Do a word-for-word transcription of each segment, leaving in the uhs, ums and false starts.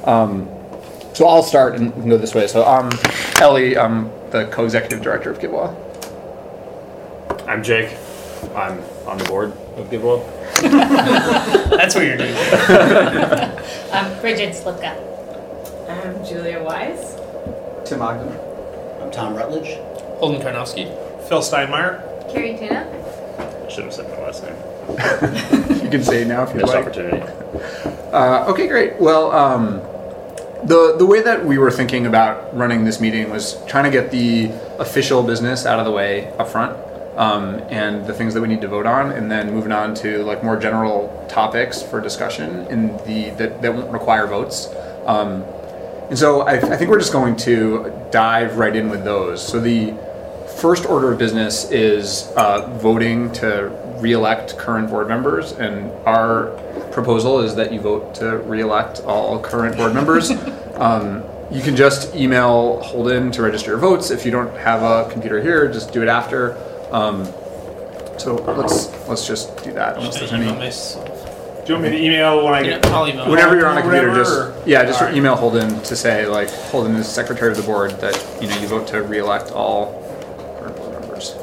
Um, so I'll start and go this way. So I'm Ellie. I'm the co-executive director of GiveWell. I'm Jake. I'm on the board of GiveWell. That's what you're doing. I'm Bridget Slipka. I'm Julia Wise. Tim Ogden. I'm Tom Rutledge. Holden Karnowski. Phil Steinmeier. Carrie Tuna. I should have said my last name. You can say it now if you'd Missed like. opportunity. Uh, okay, great. Well, um, the the way that we were thinking about running this meeting was trying to get the official business out of the way up front, um, and the things that we need to vote on, and then moving on to like more general topics for discussion in the that, that won't require votes. Um, and so I, I think we're just going to dive right in with those. So the first order of business is uh, voting to re-elect current board members, and our proposal is that you vote to re-elect all current board members. Um, you can just email Holden to register your votes. If you don't have a computer here, just do it after. Um, so let's let's just do that. Unless there's any. Do you want me to email when I get? I'll email. Whenever you're on a computer, Whatever, just or- yeah, just Alright. email Holden to say like Holden is secretary of the board that you know you vote to re-elect all current board members.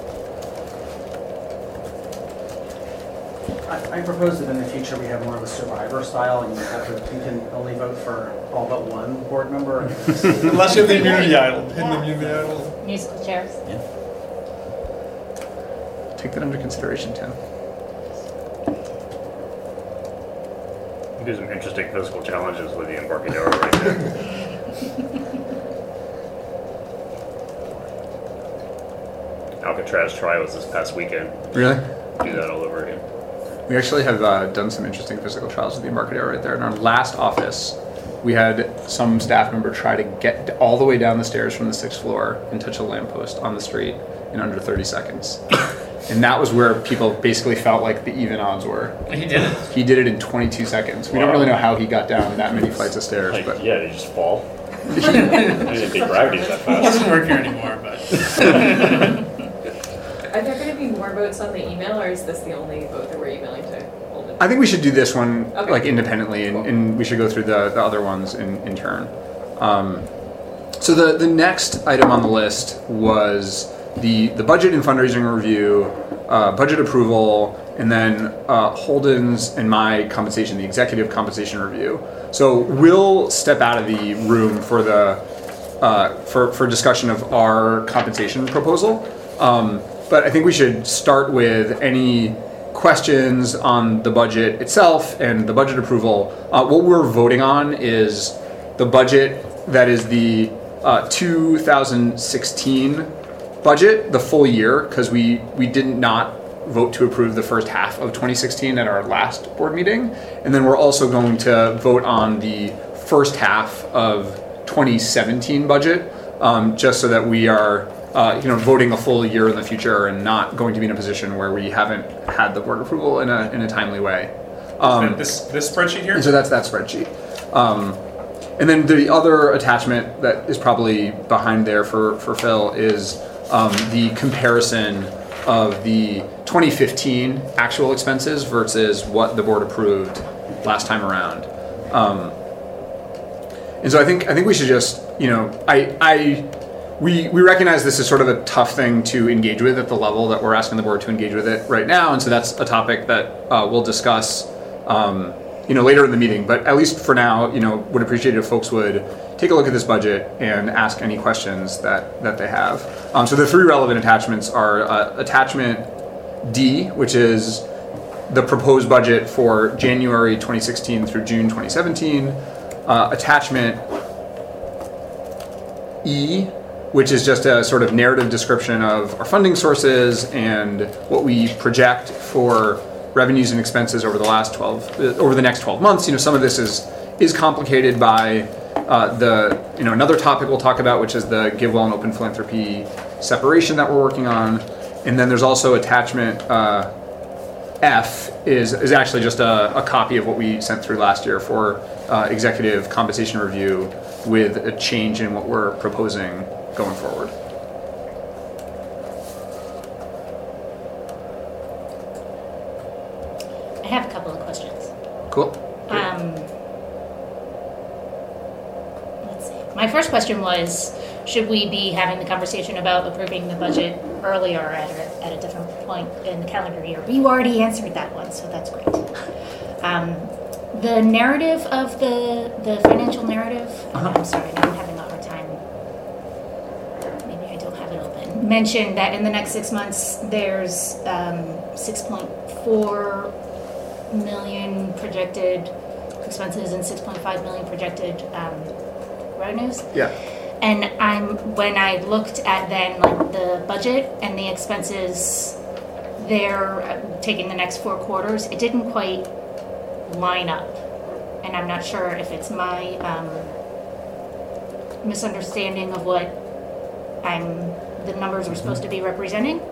I, I propose that in the future we have more of a survivor style, and you have to, you can only vote for all but one board member. Unless you have the immunity idol, hidden immunity idol. Musical chairs. Take that under consideration, Tim. Do some interesting physical challenges with the Embarcadero right there. Alcatraz Tri was this past weekend. Really? Do that all over again. We actually have uh, done some interesting physical trials with the Embarcadero right there. In our last office, we had some staff member try to get all the way down the stairs from the sixth floor and touch a lamppost on the street in under thirty seconds. And that was where people basically felt like the even odds were. He did it. He did it in twenty-two seconds. We don't Wow. really know how he got down that many flights of stairs, Like, but yeah, they just fall. I didn't think gravity's that He fast. doesn't work here anymore, but Are there going to be more votes on the email, or is this the only vote that we're emailing to Holden? I think we should do this one Okay. like independently, and, and we should go through the, the other ones in, in turn. Um, so the, the next item on the list was the, the budget and fundraising review, uh, budget approval, and then uh, Holden's and my compensation, the executive compensation review. So we'll step out of the room for the uh, for for discussion of our compensation proposal. Um, but I think we should start with any questions on the budget itself and the budget approval. Uh, what we're voting on is the budget that is the uh, two thousand sixteen budget, the full year, because we, we did not vote to approve the first half of twenty sixteen at our last board meeting. And then we're also going to vote on the first half of twenty seventeen budget, um, just so that we are uh, you know, voting a full year in the future and not going to be in a position where we haven't had the board approval in a, in a timely way. Um, This this spreadsheet here. and so that's that spreadsheet. Um, and then the other attachment that is probably behind there for, for Phil is um, the comparison of the twenty fifteen actual expenses versus what the board approved last time around. Um, and so I think I think we should just, you know, I I we we recognize this is sort of a tough thing to engage with at the level that we're asking the board to engage with it right now, and so that's a topic that uh, we'll discuss, um, you know, later in the meeting. But at least for now, you know, would appreciate if folks would take a look at this budget and ask any questions that that they have. Um, so the three relevant attachments are uh, attachment D, which is the proposed budget for January twenty sixteen through June twenty seventeen. Uh, attachment E, which is just a sort of narrative description of our funding sources and what we project for revenues and expenses over the last twelve, uh, over the next twelve months. You know, some of this is is complicated by uh, the, you know, another topic we'll talk about, which is the GiveWell and Open Philanthropy separation that we're working on. And then there's also attachment uh, F is is actually just a, a copy of what we sent through last year for uh, executive compensation review with a change in what we're proposing going forward. I have a couple of questions. Cool. Um, my first question was, should we be having the conversation about approving the budget earlier at a, at a different point in the calendar year? But you already answered that one, so that's great. Um, the narrative of the the financial narrative. Uh-huh. I'm sorry, I'm having a hard time. Maybe I don't have it open. Mentioned that in the next six months, there's um, six point four million projected expenses and six point five million projected um, revenues. Yeah. And I'm when I looked at then like the budget and the expenses there, uh, taking the next four quarters, it didn't quite line up, and I'm not sure if it's my um, misunderstanding of what I'm the numbers are supposed to be representing.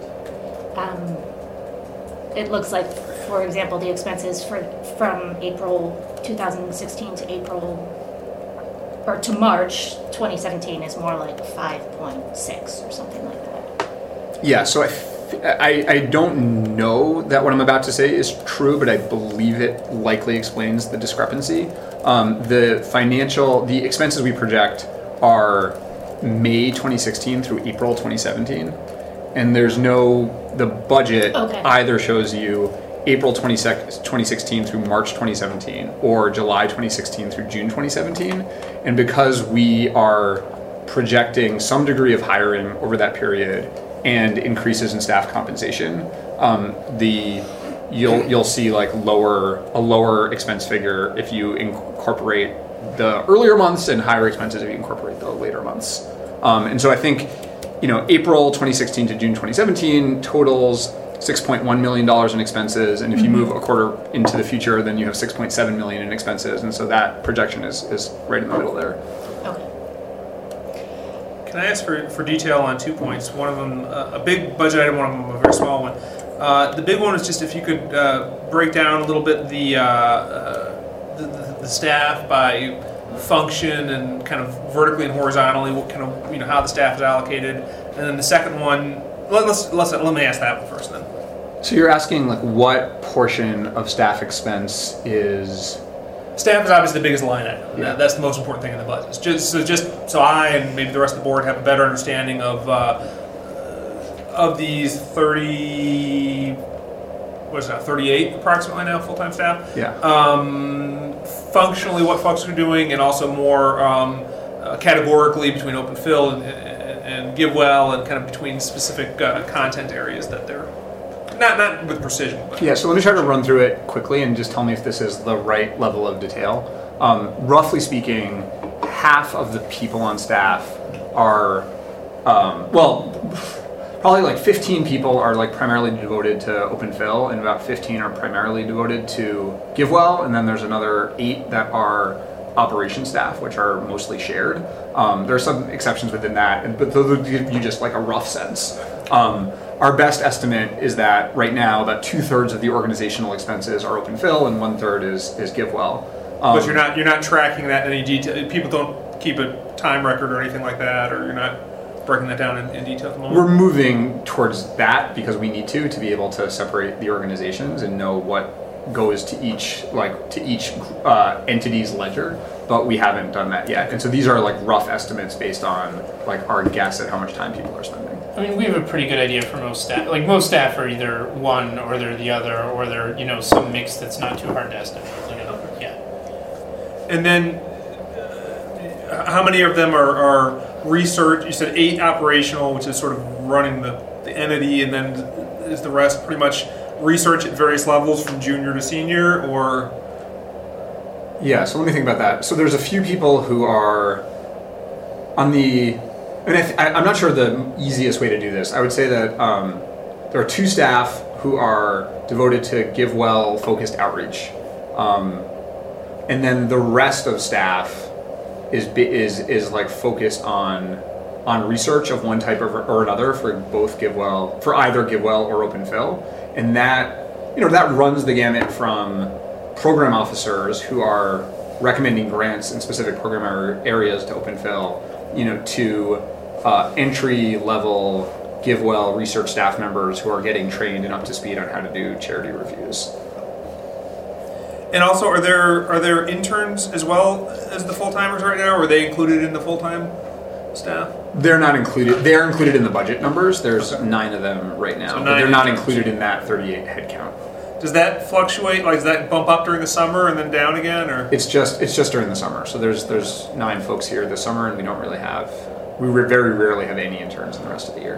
Um, it looks like, for example, the expenses for from April two thousand sixteen to April or to March twenty seventeen is more like five point six or something like that. Yeah, so I, I, I don't know that what I'm about to say is true, but I believe it likely explains the discrepancy. Um, the financial, the expenses we project are May twenty sixteen through April twenty seventeen. And there's no, the budget Okay. either shows you April twenty sixteen through March twenty seventeen or July twenty sixteen through June twenty seventeen. And because we are projecting some degree of hiring over that period and increases in staff compensation, um, the you'll you'll see like lower a lower expense figure if you incorporate the earlier months and higher expenses if you incorporate the later months. Um, and so I think, you know, April twenty sixteen to June twenty seventeen totals six point one million dollars in expenses, and if you move a quarter into the future, then you have six point seven million dollars in expenses, and so that projection is, is right in the middle there. Okay. Can I ask for, for detail on two points? One of them, uh, a big budget item, one of them a very small one. Uh, the big one is just if you could uh, break down a little bit the, uh, uh, the, the the staff by function and kind of vertically and horizontally, what kind of, you know, how the staff is allocated. And then the second one, let, let's, let's let me ask that one first then. So you're asking like what portion of staff expense is... Staff is obviously the biggest line item. Yeah. That's the most important thing in the budget. It's just so just so I and maybe the rest of the board have a better understanding of uh, of these thirty, what is that, thirty-eight approximately now full-time staff. Yeah. Um, functionally, what folks are doing, and also more um, uh, categorically between open fill and, and, and give well, and kind of between specific uh, content areas that they're not not with precision. But Yeah, so let me try to run through it quickly and just tell me if this is the right level of detail. Um, roughly speaking, half of the people on staff are, um, well, probably like fifteen people are like primarily devoted to open fill, and about fifteen are primarily devoted to GiveWell, and then there's another eight that are operation staff, which are mostly shared. Um, there are some exceptions within that, and- but those will give you just like a rough sense. Um, Our best estimate is that right now about two thirds of the organizational expenses are open fill and one third is is GiveWell. Um, but you're not you're not tracking that in any detail. People don't keep a time record or anything like that, or you're not breaking that down in, in detail at the moment. We're moving towards that because we need to to be able to separate the organizations and know what goes to each like to each uh, entity's ledger, but we haven't done that yet. And so these are like rough estimates based on like our guess at how much time people are spending. I mean, we have a pretty good idea for most staff. Like, most staff are either one or they're the other, or they're, you know, some mix that's not too hard to estimate. You know? Yeah. And then, uh, how many of them are, are research? You said eight operational, which is sort of running the, the entity, and then is the rest pretty much research at various levels from junior to senior, or? Yeah, so let me think about that. So there's a few people who are on the, I mean, I th- I, I'm not sure the easiest way to do this. I would say that um, there are two staff who are devoted to GiveWell focused outreach. Um, and then the rest of staff is bi- is is like focused on on research of one type or, or another for both GiveWell, for either GiveWell or OpenFill. And that, you know, that runs the gamut from program officers who are recommending grants in specific program ar- areas to OpenFill, you know, to uh, entry level GiveWell research staff members who are getting trained and up to speed on how to do charity reviews. And also, are there are there interns as well as the full timers right now? Or are they included in the full time staff? They're not included. They are included in the budget numbers. There's nine of them right now, So but nine they're not interns. included in that thirty-eight head count. Does that fluctuate? Like, does that bump up during the summer and then down again, or? It's just it's just during the summer. So there's there's nine folks here this summer, and we don't really have we re- very rarely have any interns in the rest of the year.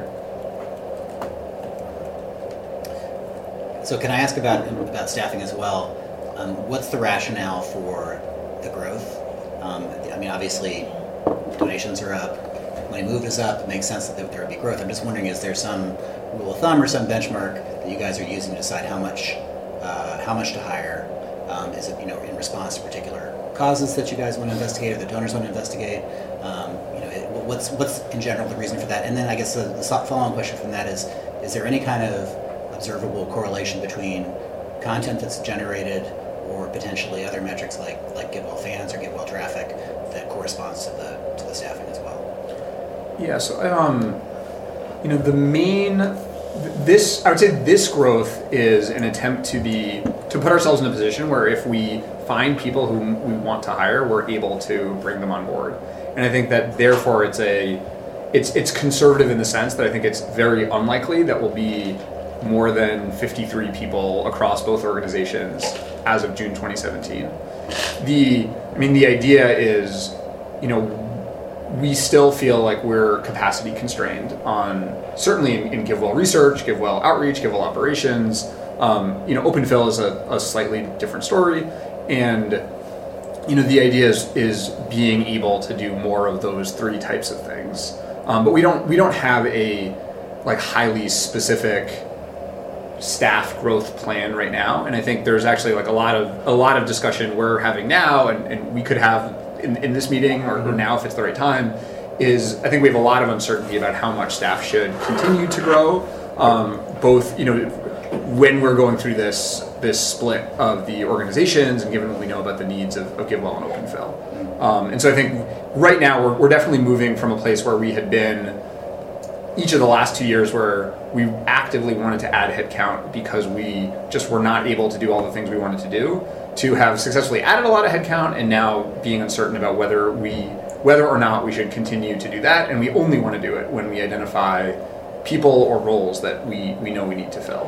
So can I ask about about staffing as well? Um, what's the rationale for the growth? Um, I mean, obviously, donations are up. Money moved is up. It makes sense that there would be growth. I'm just wondering, is there some rule of thumb or some benchmark that you guys are using to decide how much uh, how much to hire? Um, is it, you know, in response to particular causes that you guys want to investigate or the donors want to investigate? Um, you know, it, what's what's in general the reason for that? And then I guess the, the follow-on question from that is: is there any kind of observable correlation between content that's generated or potentially other metrics like like GiveWell fans or GiveWell traffic that corresponds to the to the staffing as well? Yeah. So um, you know, the main this I would say this growth is an attempt to be to put ourselves in a position where if we find people whom we want to hire, we're able to bring them on board. And I think that therefore it's a it's it's conservative in the sense that I think it's very unlikely that we'll be more than fifty-three people across both organizations as of June twenty seventeen. The, I mean, the idea is, you know, we still feel like we're capacity constrained on, certainly in, in GiveWell research, GiveWell outreach, GiveWell operations. Um, you know, OpenFill is a, a slightly different story. And, you know, the idea is, is being able to do more of those three types of things. Um, but we don't, we don't have a, like, highly specific staff growth plan right now, and I think there's actually like a lot of a lot of discussion we're having now, and, and we could have in, in this meeting or, or now if it's the right time. Is I think we have a lot of uncertainty about how much staff should continue to grow, um, both you know when we're going through this this split of the organizations, and given what we know about the needs of, of GiveWell and OpenFill. Um, and so I think right now we're we're definitely moving from a place where we had been each of the last two years where we actively wanted to add headcount because we just were not able to do all the things we wanted to do, to have successfully added a lot of headcount and now being uncertain about whether we, whether or not we should continue to do that, and we only want to do it when we identify people or roles that we, we know we need to fill.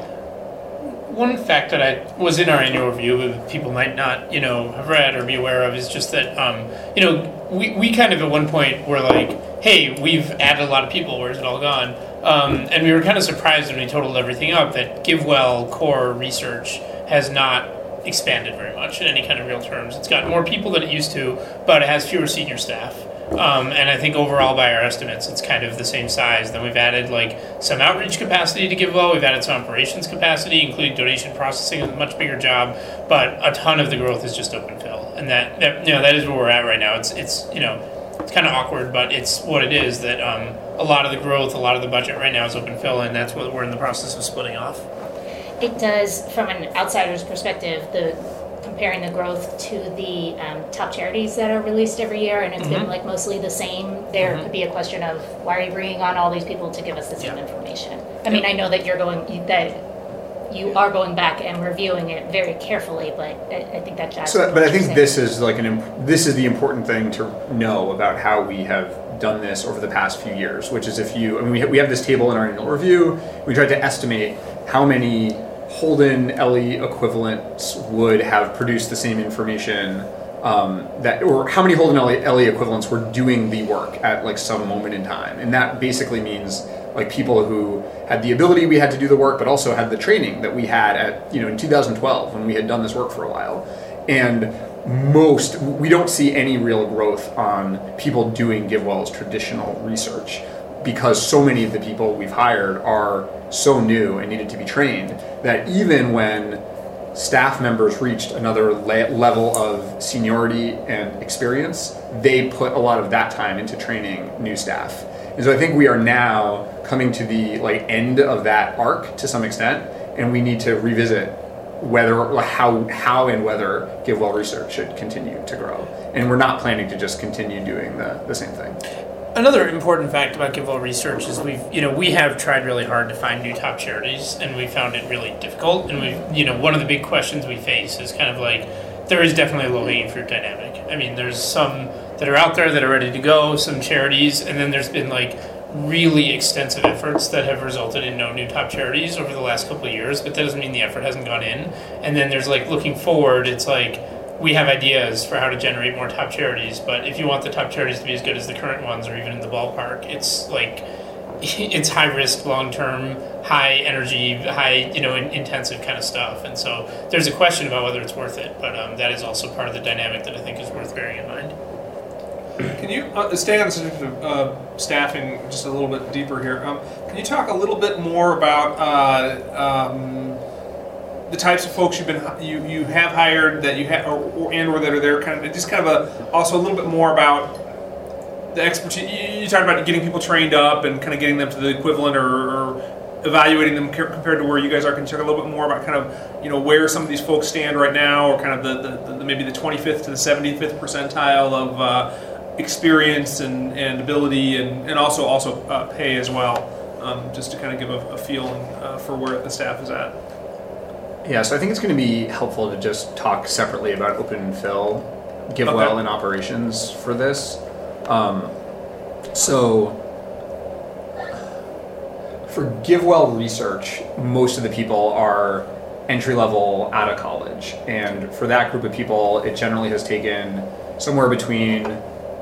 One fact that I was in our annual review that people might not, you know, have read or be aware of is just that, um, you know, we, we kind of at one point were like, hey, we've added a lot of people, where's it all gone? Um, and we were kind of surprised when we totaled everything up that GiveWell core research has not expanded very much in any kind of real terms. It's got more people than it used to, but it has fewer senior staff. Um, and I think overall, by our estimates, it's kind of the same size. Then we've added like some outreach capacity to GiveWell. We've added some operations capacity, including donation processing, is a much bigger job. But a ton of the growth is just OpenFill, and that, that you know that is where we're at right now. It's it's you know it's kind of awkward, but it's what it is. That um, a lot of the growth, a lot of the budget right now is OpenFill, and that's what we're in the process of splitting off. It does, from an outsider's perspective, the comparing the growth to the um, top charities that are released every year, and it's Mm-hmm. been like mostly the same. There Mhm. could be a question of why are you bringing on all these people to give us the same Yeah. information? I mean, I know that you're going that you are going back and reviewing it very carefully, but I, I think that jives So, with but I what you're think saying. this is like an imp- this is the important thing to know about how we have done this over the past few years, which is if you, I mean, we have, we have this table in our annual review. We tried to estimate how many Holden L E equivalents would have produced the same information um, that, or how many Holden L E, L E equivalents were doing the work at like some moment in time, and that basically means like people who had the ability we had to do the work, but also had the training that we had at you know in two thousand twelve when we had done this work for a while, and most we don't see any real growth on people doing GiveWell's traditional research, because so many of the people we've hired are so new and needed to be trained that even when staff members reached another le- level of seniority and experience, they put a lot of that time into training new staff. And so I think we are now coming to the like end of that arc to some extent, and we need to revisit whether, like, how, how and whether GiveWell research should continue to grow. And we're not planning to just continue doing the, the same thing. Another important fact about GiveWell research is we've, you know, we have tried really hard to find new top charities, and we found it really difficult. And we, you know, one of the big questions we face is kind of like, there is definitely a low-hanging fruit dynamic. I mean, there's some that are out there that are ready to go, some charities, and then there's been like really extensive efforts that have resulted in no new top charities over the last couple of years, but that doesn't mean the effort hasn't gone in. And then there's like looking forward, it's like we have ideas for how to generate more top charities, but if you want the top charities to be as good as the current ones or even in the ballpark, it's like it's high risk, long term, high energy, high you know in, intensive kind of stuff. And so there's a question about whether it's worth it, but um, that is also part of the dynamic that I think is worth bearing in mind. Can you uh, stay on the subject of uh, staffing just a little bit deeper here? Um, can you talk a little bit more about uh, um, the types of folks you've been you, you have hired that you have or, or and or that are there? Kind of just kind of a also a little bit more about the expertise. You, you talked about getting people trained up and kind of getting them to the equivalent or, or evaluating them compared to where you guys are. Can you talk a little bit more about kind of you know where some of these folks stand right now, or kind of the, the, the maybe the twenty-fifth to the seventy-fifth percentile of uh, experience and, and ability, and, and also also uh, pay as well, um, just to kind of give a, a feeling uh, for where the staff is at. Yeah, so I think it's going to be helpful to just talk separately about open fill, GiveWell, Okay. and operations for this. Um, so for GiveWell research, most of the people are entry level out of college, and for that group of people, it generally has taken somewhere between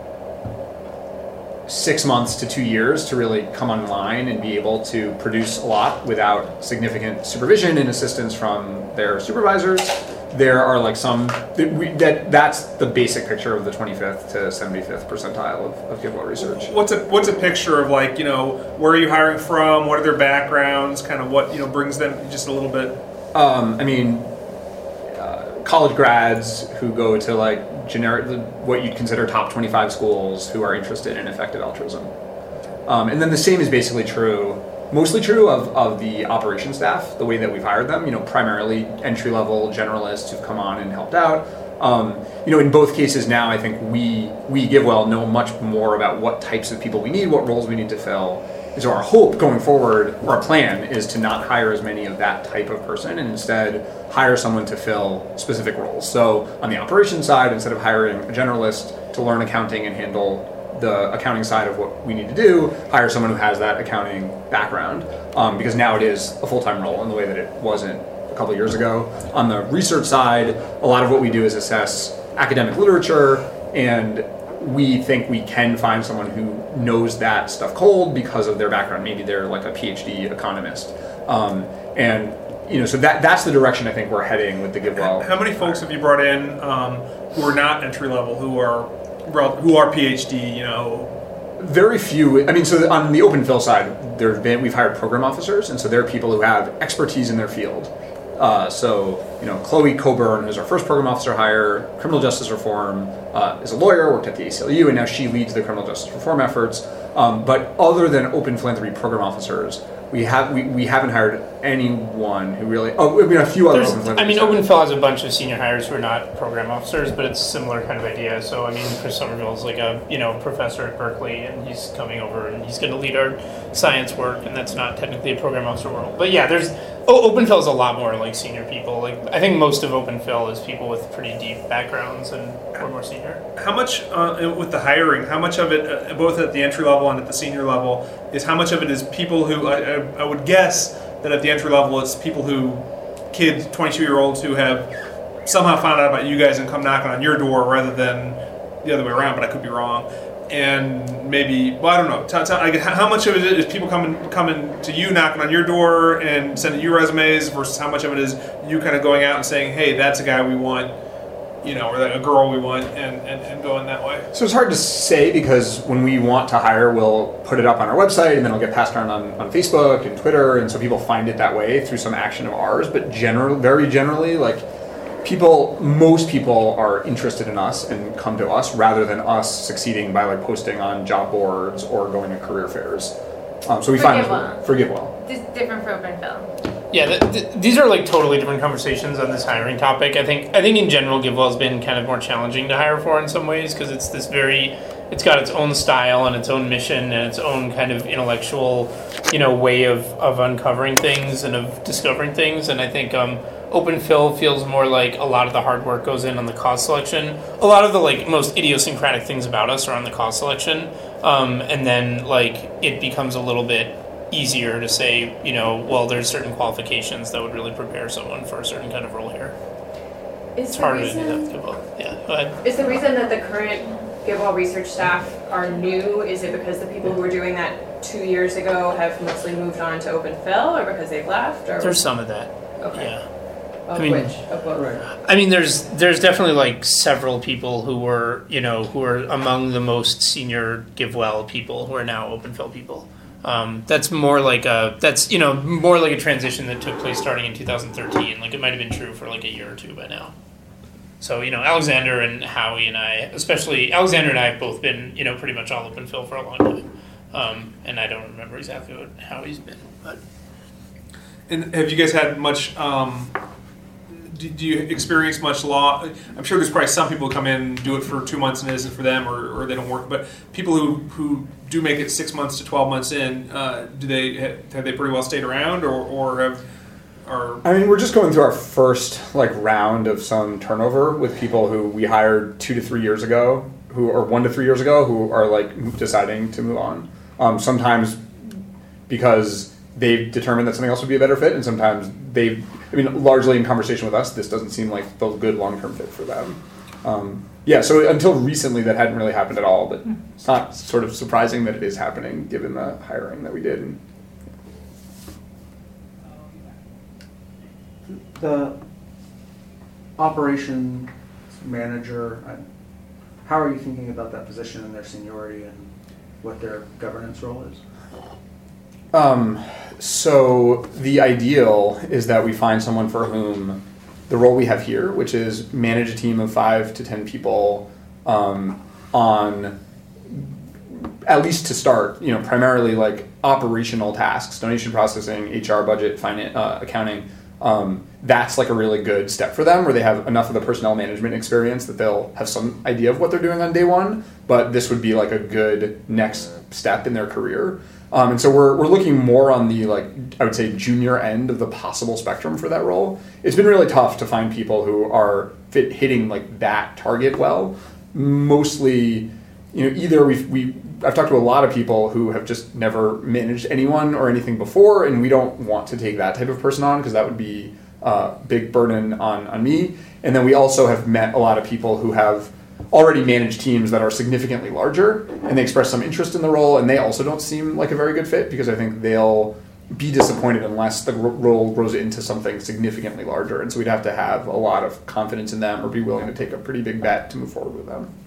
six months to two years to really come online and be able to produce a lot without significant supervision and assistance from their supervisors. There are like some that, we, that that's the basic picture of the twenty-fifth to seventy-fifth percentile of, of GiveWell research. What's a what's a picture of like you know where are you hiring from? What are their backgrounds? Kind of what you know brings them just a little bit. Um, I mean, uh, college grads who go to like generic, what you'd consider top twenty-five schools who are interested in effective altruism. Um, and then the same is basically true, mostly true of, of the operations staff, the way that we've hired them, you know, primarily entry-level generalists who've come on and helped out. Um, you know, in both cases now, I think we, we GiveWell know much more about what types of people we need, what roles we need to fill. And so our hope going forward, or our plan, is to not hire as many of that type of person and instead hire someone to fill specific roles. So on the operations side, instead of hiring a generalist to learn accounting and handle the accounting side of what we need to do, hire someone who has that accounting background, um, because now it is a full-time role in the way that it wasn't a couple years ago. On the research side, a lot of what we do is assess academic literature, and we think we can find someone who knows that stuff cold because of their background. Maybe they're like a PhD economist. Um, and you know, so that that's the direction I think we're heading with the GiveWell. How many folks have you brought in um, who are not entry level, who are who are PhD? You know, very few. I mean, so on the open fill side, there've been we've hired program officers, and so they're people who have expertise in their field. Uh, so, you know, Chloe Coburn, who's our first program officer hire, criminal justice reform, uh, is a lawyer, worked at the A C L U, and now she leads the criminal justice reform efforts. Um, but other than open philanthropy program officers, we have we, we haven't hired anyone who really. Oh, I mean, a few other. There's, open philanthropy I mean, staff. Open Phil has a bunch of senior hires who are not program officers, but it's a similar kind of idea. So, I mean, Chris Somerville is like a you know professor at Berkeley, and he's coming over and he's going to lead our science work, and that's not technically a program officer role. But yeah, there's oh, Open Phil is a lot more like senior people. Like I think most of Open Phil is people with pretty deep backgrounds and or more senior. how much uh, with the hiring? How much of it, uh, both at the entry level and at the senior level, is how much of it is people who I, I, I would guess that at the entry level it's people who, kids, twenty-two year olds who have somehow found out about you guys and come knocking on your door rather than the other way around, but I could be wrong. And maybe, well, I don't know. Tell, tell, like, how much of it is people coming coming to you, knocking on your door and sending you resumes versus how much of it is you kind of going out and saying, hey, that's a guy we want, you know, or that a girl we want, and, and, and going that way? So it's hard to say because when we want to hire, we'll put it up on our website and then it'll get passed around on, on Facebook and Twitter, and so people find it that way through some action of ours. But general, very generally, like people, most people are interested in us and come to us rather than us succeeding by like posting on job boards or going to career fairs. Um, so we For find GiveWell. for GiveWell. This is different for Open Phil. Yeah, the, the, these are like totally different conversations on this hiring topic. I think I think in general, GiveWell has been kind of more challenging to hire for in some ways because it's this very, it's got its own style and its own mission and its own kind of intellectual, you know, way of, of uncovering things and of discovering things. And I think um, Open Fill feels more like a lot of the hard work goes in on the cause selection. A lot of the like most idiosyncratic things about us are on the cause selection, um, and then like it becomes a little bit easier to say, you know, well, there's certain qualifications that would really prepare someone for a certain kind of role here. Is It's the harder reason, to do that. Well, yeah, go ahead. Is the reason that the current GiveWell research staff are new, is it because the people who were doing that two years ago have mostly moved on to Open Fill, or because they've left? Or There's some of that. okay. Yeah. Of I mean- which? Of what? Right. I mean, there's there's definitely like several people who were, you know, who are among the most senior GiveWell people who are now Open Fill people. Um, that's more like a that's you know more like a transition that took place starting in two thousand thirteen. Like it might have been true for like a year or two by now. So you know, Alexander and Howie and I, especially Alexander and I, have both been you know pretty much all Open Fill for a long time. Um, and I don't remember exactly what Howie's been, but And have you guys had much? Um, do, do you experience much law? I'm sure there's probably some people who come in, do it for two months and it isn't for them, or, or they don't work. But people who, who do make it six months to twelve months in, uh, do they have they pretty well stayed around, or, or have or I mean, we're just going through our first like round of some turnover with people who we hired two to three years ago, who or one to three years ago, who are like deciding to move on. Um, sometimes because they've determined that something else would be a better fit, and sometimes they've, I mean, largely in conversation with us, this doesn't seem like the good long-term fit for them. Um, yeah, so until recently that hadn't really happened at all, but it's not sort of surprising that it is happening given the hiring that we did. The operations manager, I- how are you thinking about that position and their seniority and what their governance role is? Um, so the ideal is that we find someone for whom the role we have here, which is manage a team of five to ten people um, on, at least to start, you know, primarily like operational tasks, donation processing, H R, budget, finance, uh, accounting. Um, that's like a really good step for them, where they have enough of the personnel management experience that they'll have some idea of what they're doing on day one. But this would be like a good next step in their career. Um, and so we're we're looking more on the like I would say junior end of the possible spectrum for that role. It's been really tough to find people who are fit hitting like that target well. Mostly, you know, either we've we I've talked to a lot of people who have just never managed anyone or anything before, and we don't want to take that type of person on because that would be a big burden on on me. And then we also have met a lot of people who have already managed teams that are significantly larger, and they express some interest in the role, and they also don't seem like a very good fit because I think they'll be disappointed unless the role grows into something significantly larger. And so we'd have to have a lot of confidence in them or be willing to take a pretty big bet to move forward with them.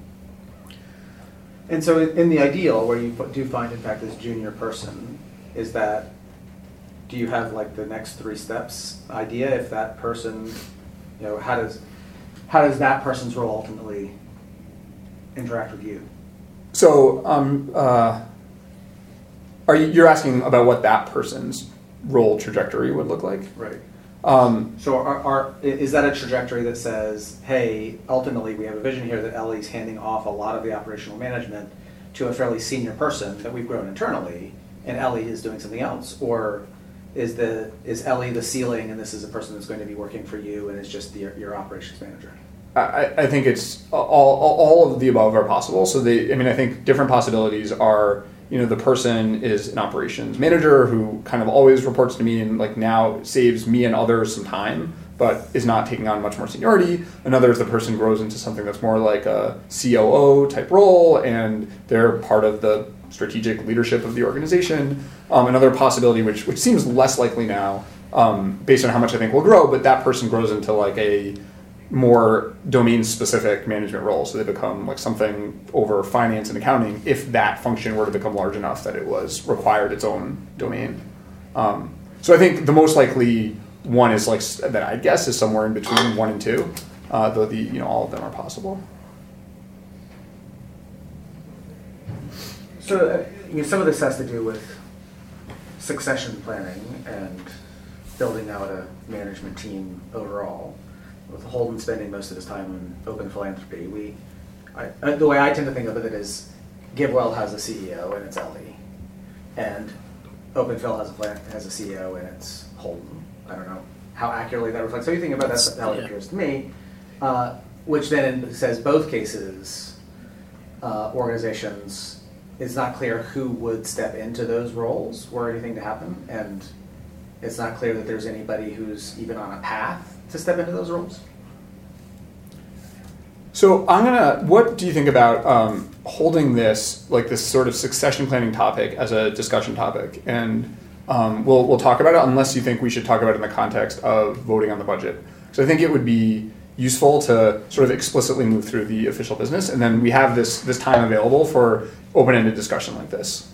And so in in the ideal, where you do find in fact this junior person, is that, do you have like the next three steps idea? If that person, you know, how does how does that person's role ultimately interact with you? So, um, uh, are you, you're asking about what that person's role trajectory would look like? Right. Um, So are, are, is that a trajectory that says, hey, ultimately we have a vision here that Ellie's handing off a lot of the operational management to a fairly senior person that we've grown internally, and Ellie is doing something else? Or is the is Ellie the ceiling and this is a person that's going to be working for you and it's just the, your operations manager? I, I think it's all, all, all of the above are possible. So they, I mean, I think different possibilities are, you know, the person is an operations manager who kind of always reports to me and like now saves me and others some time, but is not taking on much more seniority. Another is the person grows into something that's more like a C O O type role, and they're part of the strategic leadership of the organization. Um, another possibility, which which seems less likely now, um, based on how much I think will grow, but that person grows into like a more domain-specific management role, so they become like something over finance and accounting if that function were to become large enough that it was required its own domain. Um, so I think the most likely one is like that I guess is somewhere in between one and two, uh, though the you know all of them are possible. So uh, you know, some of this has to do with succession planning and building out a management team overall. With Holden spending most of his time on open philanthropy, we, I, uh, the way I tend to think of it is, GiveWell has a C E O and it's Ellie, and Open Phil has a plan, has a C E O and it's Holden. I don't know how accurately that reflects. So you think about that, that's how it Yeah. appears to me, uh, which then says both cases, uh, organizations, it's not clear who would step into those roles were anything to happen, and it's not clear that there's anybody who's even on a path to step into those roles. So I'm gonna. What do you think about um, holding this, like this sort of succession planning topic, as a discussion topic? And um, we'll we'll talk about it, unless you think we should talk about it in the context of voting on the budget. So I think it would be useful to sort of explicitly move through the official business, and then we have this this time available for open-ended discussion like this.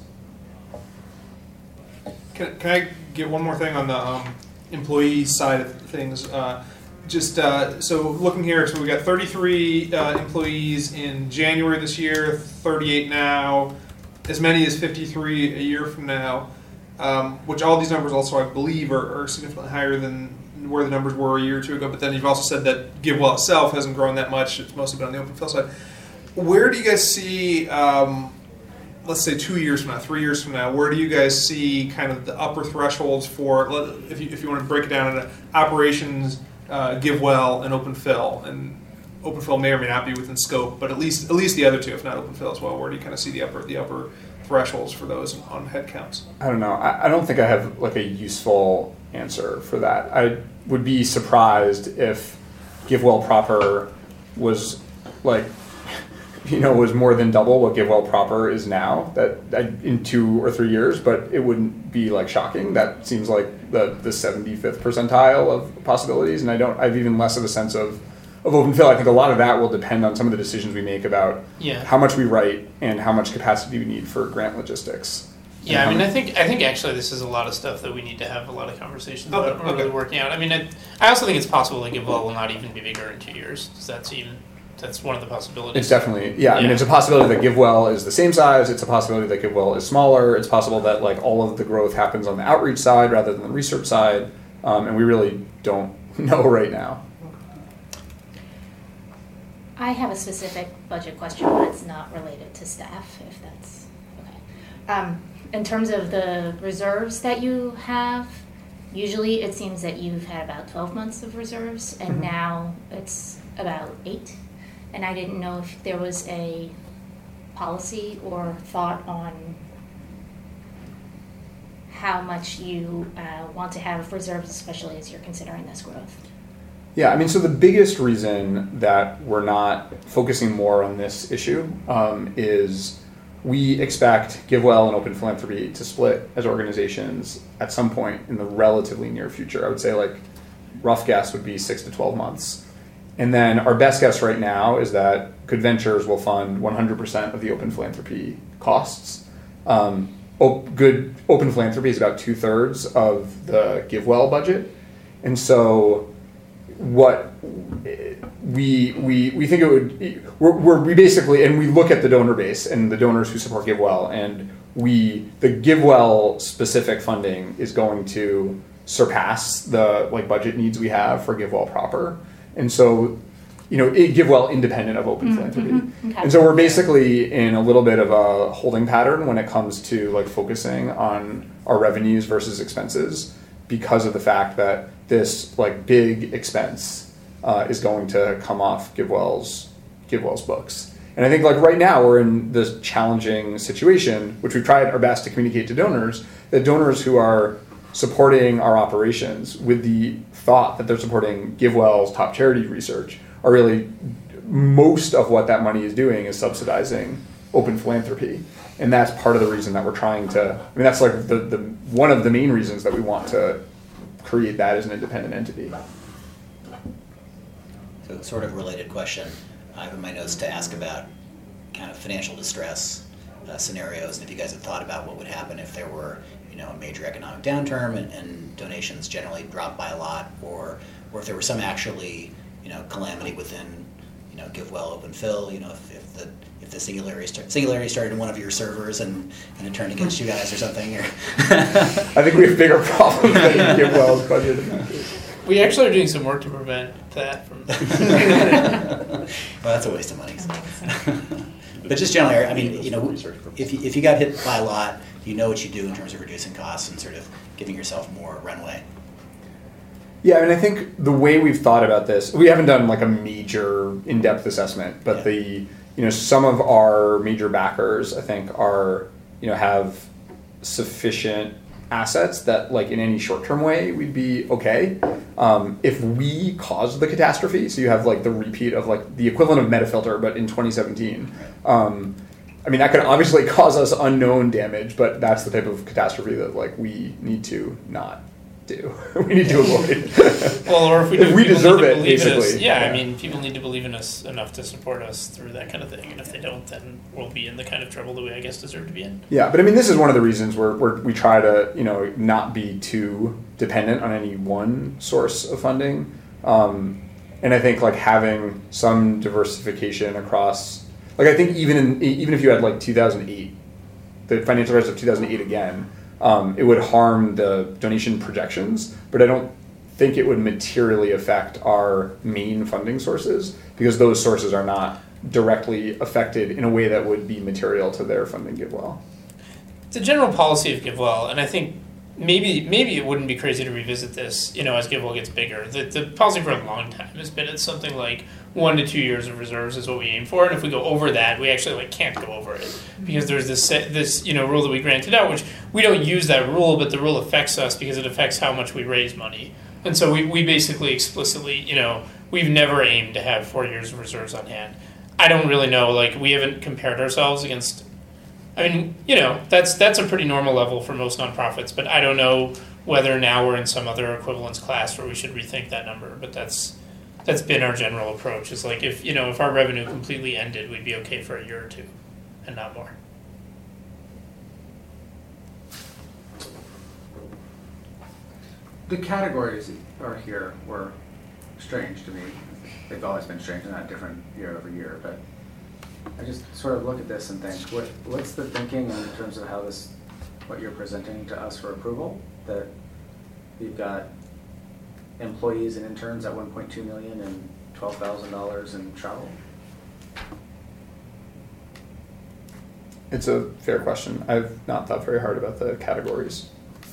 Can, can I get one more thing on the um, employee side of things? Uh, just uh, so looking here, so we got thirty-three uh, employees in January this year, thirty-eight now, as many as fifty-three a year from now, um, which all these numbers also, I believe, are, are significantly higher than where the numbers were a year or two ago. But then you've also said that GiveWell itself hasn't grown that much. It's mostly been on the open fill side. Where do you guys see, um, let's say two years from now, three years from now, where do you guys see kind of the upper thresholds for, if you, if you want to break it down into operations, uh, GiveWell, and open fill? And open fill may or may not be within scope, but at least at least the other two, if not open fill as well. Where do you kind of see the upper the upper thresholds for those on head counts? I don't know. I, I don't think I have like a useful answer for that. I would be surprised if GiveWell proper was like, you know, was more than double what GiveWell proper is now, that, that in two or three years, but it wouldn't be like shocking. That seems like the, the seventy-fifth percentile of possibilities. And I don't, I have even less of a sense of, of open fill. I think a lot of that will depend on some of the decisions we make about Yeah. how much we write and how much capacity we need for grant logistics. Yeah, And I mean, how I think I think actually this is a lot of stuff that we need to have a lot of conversations Okay, about. We're okay. really working out. I mean, I, I also think it's possible that GiveWell will not even be bigger in two years. Does that seem? That's one of the possibilities. It's definitely, yeah, I mean, Yeah. it's a possibility that GiveWell is the same size. It's a possibility that GiveWell is smaller. It's possible that like all of the growth happens on the outreach side rather than the research side. Um, and we really don't know right now. I have a specific budget question, but it's not related to staff, if that's okay. Um, in terms of the reserves that you have, usually it seems that you've had about twelve months of reserves, and Mhm. now it's about eight. And I didn't know if there was a policy or thought on how much you uh, want to have reserves, especially as you're considering this growth. Yeah, I mean, so the biggest reason that we're not focusing more on this issue um, is we expect GiveWell and Open Philanthropy to split as organizations at some point in the relatively near future. I would say like rough guess would be six to twelve months. And then our best guess right now is that Good Ventures will fund one hundred percent of the Open Philanthropy costs. Um, op- good Open Philanthropy is about two thirds of the GiveWell budget. And so what we we we think it would we're, we're we basically, and we look at the donor base and the donors who support GiveWell, and we the GiveWell specific funding is going to surpass the like budget needs we have for GiveWell proper, and so you know it, GiveWell independent of Open Mm-hmm, Philanthropy, mm-hmm, okay. and so we're basically in a little bit of a holding pattern when it comes to like focusing on our revenues versus expenses, because of the fact that this like big expense uh, is going to come off GiveWell's GiveWell's books. And I think like right now we're in this challenging situation, which we've tried our best to communicate to donors, that donors who are supporting our operations with the thought that they're supporting GiveWell's top charity research are really, most of what that money is doing is subsidizing Open Philanthropy. And that's part of the reason that we're trying to, I mean, that's like the, the one of the main reasons that we want to create that as an independent entity. So sort of a related question. I have in my notes to ask about kind of financial distress uh, scenarios, and if you guys have thought about what would happen if there were, you know, a major economic downturn and, and donations generally dropped by a lot, or or if there were some actually, you know, calamity within, you know, GiveWell, Open Fill, you know, if, if the if the singularity start, singularity started in one of your servers and, and it turned against you guys or something. Or I think we have bigger problems than GiveWell's budget in that case. We actually are doing some work to prevent that from. Well, that's a waste of money. But just generally, I mean, you know, if you, if you got hit by a lot, you know what you do in terms of reducing costs and sort of giving yourself more runway. Yeah, and I think the way we've thought about this, we haven't done like a major in-depth assessment, but Yeah. the, you know, some of our major backers, I think, are, you know, have sufficient assets that like in any short-term way we'd be okay. Um, if we caused the catastrophe, so you have like the repeat of like the equivalent of Metafilter, but in twenty seventeen, um, I mean, that could obviously cause us unknown damage, but that's the type of catastrophe that like we need to not do. We need to avoid. Well, or if we, If do, we people deserve need to it, believe in us. basically. Yeah, I Yeah. mean, people need to believe in us enough to support us through that kind of thing. And if they don't, then we'll be in the kind of trouble that we, I guess, deserve to be in. Yeah, but I mean, this is one of the reasons where, where we try to, you know, not be too dependent on any one source of funding. Um, and I think like having some diversification across, like I think even in, even if you had like two thousand eight, the financial crisis of two thousand eight again, um, it would harm the donation projections, but I don't think it would materially affect our main funding sources because those sources are not directly affected in a way that would be material to their funding GiveWell. It's a general policy of GiveWell, and I think maybe maybe it wouldn't be crazy to revisit this, you know, as GiveWell gets bigger. The, the policy for a long time has been it's something like one to two years of reserves is what we aim for, and if we go over that, we actually like can't go over it because there's this this you know rule that we granted out, which we don't use that rule, but the rule affects us because it affects how much we raise money, and so we we basically explicitly you know we've never aimed to have four years of reserves on hand. I don't really know, like we haven't compared ourselves against. I mean, you know, that's that's a pretty normal level for most nonprofits, but I don't know whether now we're in some other equivalence class where we should rethink that number. But that's that's been our general approach. Is like if you know if our revenue completely ended, we'd be okay for a year or two, and not more. The categories are here were strange to me. They've always been strange and not different year over year, but I just sort of look at this and think, what what's the thinking in terms of how this, what you're presenting to us for approval? That you've got employees and interns at one point two million and twelve thousand dollars in travel? It's a fair question. I've not thought very hard about the categories.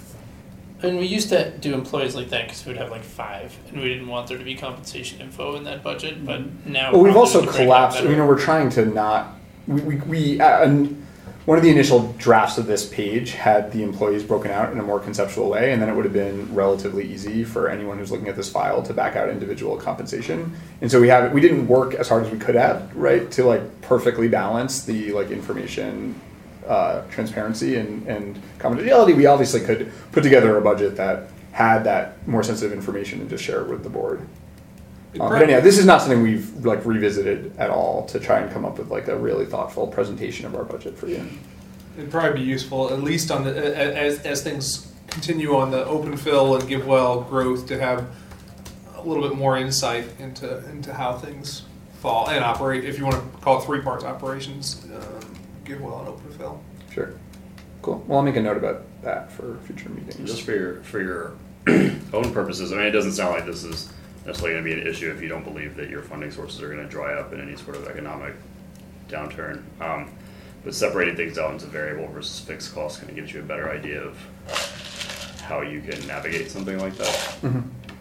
I mean, we used to do employees like that because we'd have like five, and we didn't want there to be compensation info in that budget. But now, Well, we've probably also we can break it collapsed. better. You know, we're trying to not. We we, we uh, and one of the initial drafts of this page had the employees broken out in a more conceptual way, and then it would have been relatively easy for anyone who's looking at this file to back out individual compensation. And so we have we didn't work as hard as we could have, right, to like perfectly balance the like information. Uh, transparency and, and confidentiality. We obviously could put together a budget that had that more sensitive information and just share it with the board. Um, but anyhow, this is not something we've like revisited at all to try and come up with like a really thoughtful presentation of our budget for you. It'd probably be useful, at least on the as as things continue on the open fill and GiveWell growth, to have a little bit more insight into into how things fall and operate. If you want to call it three parts operations, um, GiveWell and open fill. Sure. Cool. Well, I'll make a note about that for future meetings. Just for your for your own purposes, I mean, it doesn't sound like this is necessarily going to be an issue if you don't believe that your funding sources are going to dry up in any sort of economic downturn. Um, but separating things out into variable versus fixed costs kind of gives you a better idea of how you can navigate something like that. Mm-hmm.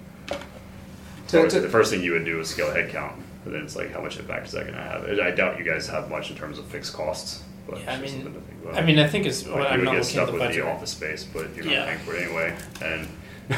So obviously the first thing you would do is scale headcount, but then it's like, how much impact is that going to have? I doubt you guys have much in terms of fixed costs. But Yeah, I it's just mean- something to think about. I mean, I think it's. Like, Well, you I'm would not get looking at stuck the with budget. the office space, but you're Yeah. not paying for it anyway. And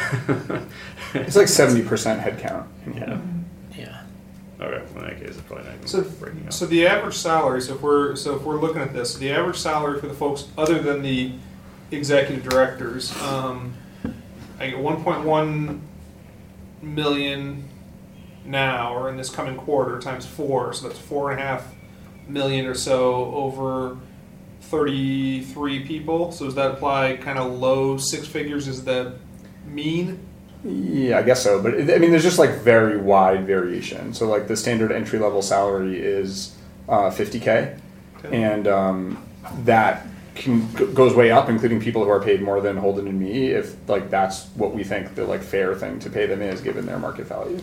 It's like seventy percent headcount. yeah. Yeah. Okay, well, in that case, it's probably not even So, breaking up. so the average salary. So if we're so if we're looking at this, the average salary for the folks other than the executive directors, um, I get one point one million now, or in this coming quarter, times four, so that's four and a half million or so over thirty-three people. So does that apply kind of low six figures? Is the mean? Yeah, I guess so. But it, I mean, there's just like very wide variation. So like the standard entry level salary is uh, fifty K, Okay. and um, that can, goes way up, including people who are paid more than Holden and me, if like that's what we think the like fair thing to pay them is given their market value.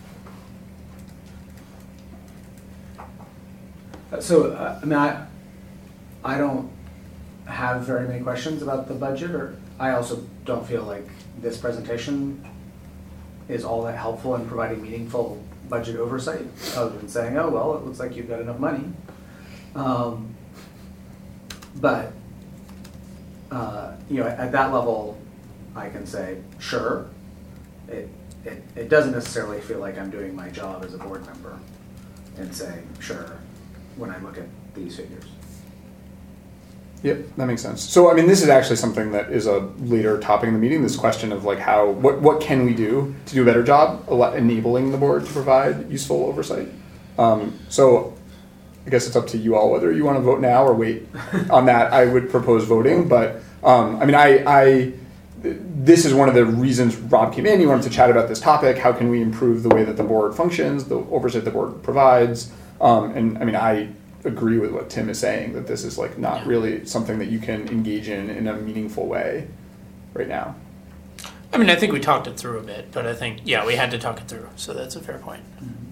So, uh, I mean, I, I don't have very many questions about the budget, or I also don't feel like this presentation is all that helpful in providing meaningful budget oversight, other than saying, oh, well, it looks like you've got enough money. Um, but, uh, you know, at, at that level, I can say, sure. It, it, it doesn't necessarily feel like I'm doing my job as a board member and saying, sure, when I look at these figures. Yep, that makes sense. So, I mean, this is actually something that is a later topic in the meeting, this question of like how, what, what can we do to do a better job enabling the board to provide useful oversight? Um, so I guess it's up to you all whether you want to vote now or wait on that. I would propose voting, but um, I mean, I, I, this is one of the reasons Rob came in. He wanted to chat about this topic. How can we improve the way that the board functions, the oversight the board provides? Um, and I mean, I agree with what Tim is saying, that this is like not really something that you can engage in in a meaningful way right now. I mean, I think we talked it through a bit, but I think, yeah, we had to talk it through, so that's a fair point.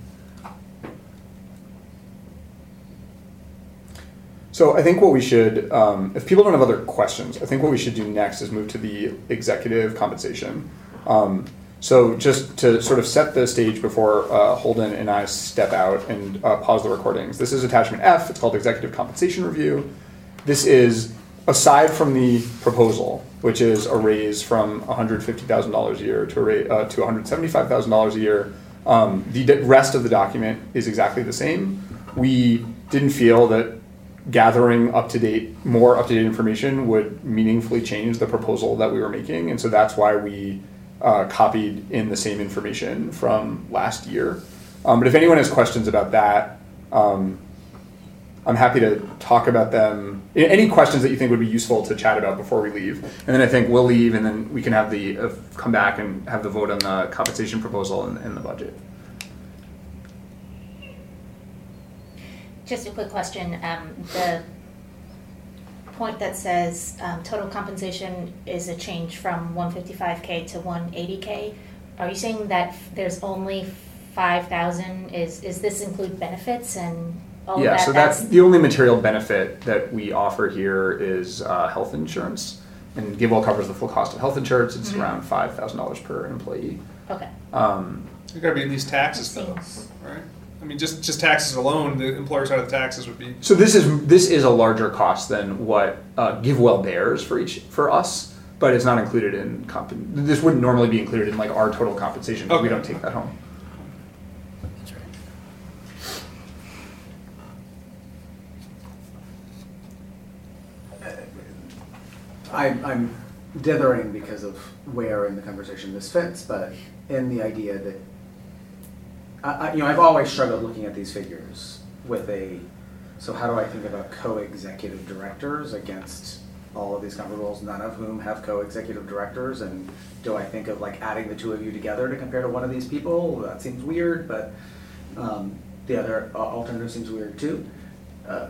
So I think what we should, um, if people don't have other questions, I think what we should do next is move to the executive compensation. Um, so just to sort of set the stage before uh, Holden and I step out and uh, pause the recordings. This is attachment F. It's called Executive Compensation Review. This is, aside from the proposal, which is a raise from one hundred fifty thousand dollars a year to a ra- uh, to one hundred seventy-five thousand dollars a year, um, the d- rest of the document is exactly the same. We didn't feel that gathering up-to-date, more up-to-date information would meaningfully change the proposal that we were making. And so that's why we uh, copied in the same information from last year. Um, but if anyone has questions about that, um, I'm happy to talk about them. Any questions that you think would be useful to chat about before we leave. And then I think we'll leave and then we can have the, uh, come back and have the vote on the compensation proposal and, and the budget. Just a quick question. Um, the point that says um, total compensation is a change from one fifty-five K to one eighty K. Are you saying that there's only five thousand? Is is this include benefits and all yeah, of that? So that's, that's the only material benefit that we offer here is uh, health insurance. And GiveWell covers the full cost of health insurance. It's mm-hmm. around five thousand dollars per employee. Okay. Um, There's got to be at least taxes though, right? I mean, just, just taxes alone, the employer side of the taxes would be. So this is this is a larger cost than what uh, GiveWell bears for each for us, but it's not included in comp. This wouldn't normally be included in like our total compensation, but okay. We don't take that home. That's right. I, I'm dithering because of where in the conversation this fits, but in the idea that. I, you know, I've always struggled looking at these figures with a, so how do I think about co-executive directors against all of these comparables, none of whom have co-executive directors, and do I think of like adding the two of you together to compare to one of these people? That seems weird, but um, the other alternative seems weird too. Uh,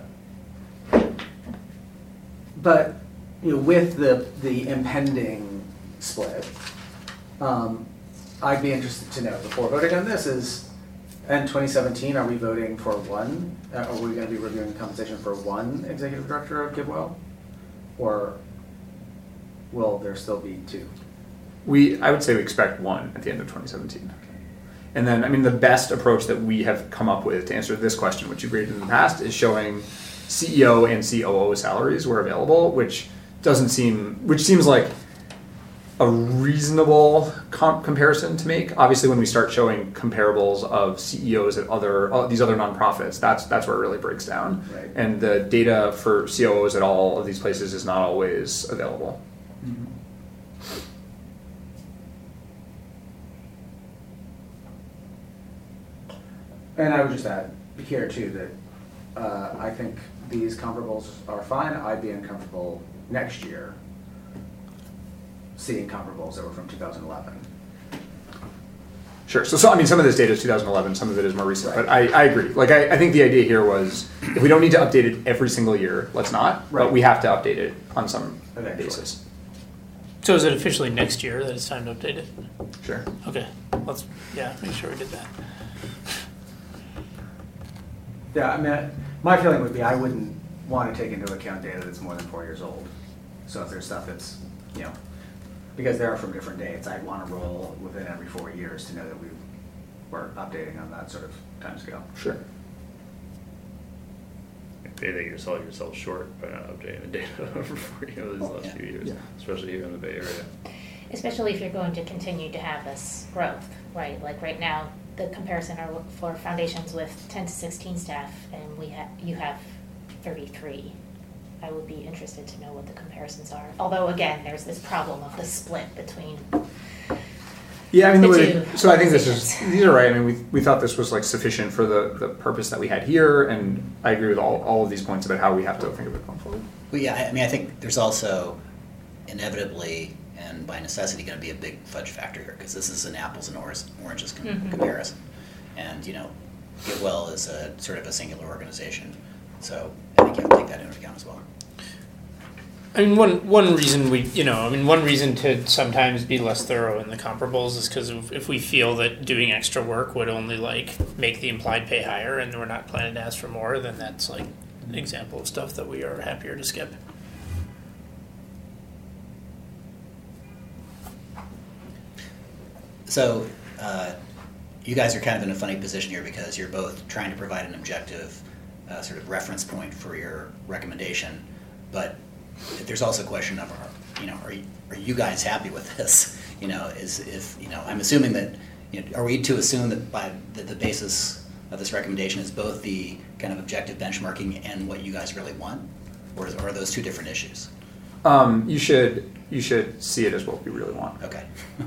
but you know, with the the impending split, um, I'd be interested to know before voting on this is. In twenty seventeen, are we voting for one? Uh, are we going to be reviewing compensation for one executive director of GiveWell, or will there still be two? We, I would say, we expect one at the end of twenty seventeen, and then I mean the best approach that we have come up with to answer this question, which you've raised in the past, is showing C E O and C O O salaries were available, which doesn't seem, which seems like a reasonable comp comparison to make. Obviously, when we start showing comparables of C E Os at other uh, these other nonprofits, that's that's where it really breaks down. Right. And the data for C O Os at all of these places is not always available. Mm-hmm. And I would just add here too that uh, I think these comparables are fine. I'd be uncomfortable next year seeing comparables that were from two thousand eleven. Sure. So, so I mean, some of this data is two thousand eleven, some of it is more recent. Right. But I, I agree. Like, I, I think the idea here was if we don't need to update it every single year, let's not. Right. But we have to update it on some Eventually. basis. So is it officially next year that it's time to update it? Sure. Okay. Let's, yeah, make sure we did that. Yeah, I mean, I- my feeling would be I wouldn't want to take into account data that's more than four years old. So if there's stuff that's, you know, because they're from different dates, I'd want to roll within every four years to know that we were updating on that sort of timescale. Sure. If anything, you're selling yourself short by not updating the data for you know, these last Yeah. few years, Yeah. especially here in the Bay Area. Especially if you're going to continue to have this growth, right? Like right now, the comparison are for foundations with ten to sixteen staff, and we have you have thirty-three. I would be interested to know what the comparisons are. Although again, there's this problem of the split between. Yeah, I mean, the The way, two so I think this is, organizations. these are right. I mean, we, we thought this was like sufficient for the, the purpose that we had here, and I agree with all, all of these points about how we have to think of it going forward. Well, yeah, I I mean, I think there's also inevitably and by necessity going to be a big fudge factor here, because this is an apples and oranges, oranges com- Mhm. comparison. And, you know, GitWell is a sort of a singular organization, so I think you have to take that into account as well. I mean, one one reason we, you know, I mean, one reason to sometimes be less thorough in the comparables is because if, if we feel that doing extra work would only like make the implied pay higher, and we're not planning to ask for more, then that's like an example of stuff that we are happier to skip. So, uh, you guys are kind of in a funny position here because you're both trying to provide an objective uh, sort of reference point for your recommendation, but there's also a question of, you know, are you, are you guys happy with this? You know, is if you know, I'm assuming that, you know, are we to assume that by that the basis of this recommendation is both the kind of objective benchmarking and what you guys really want, or, is, or are those two different issues? Um, you should you should see it as what we really want. Okay.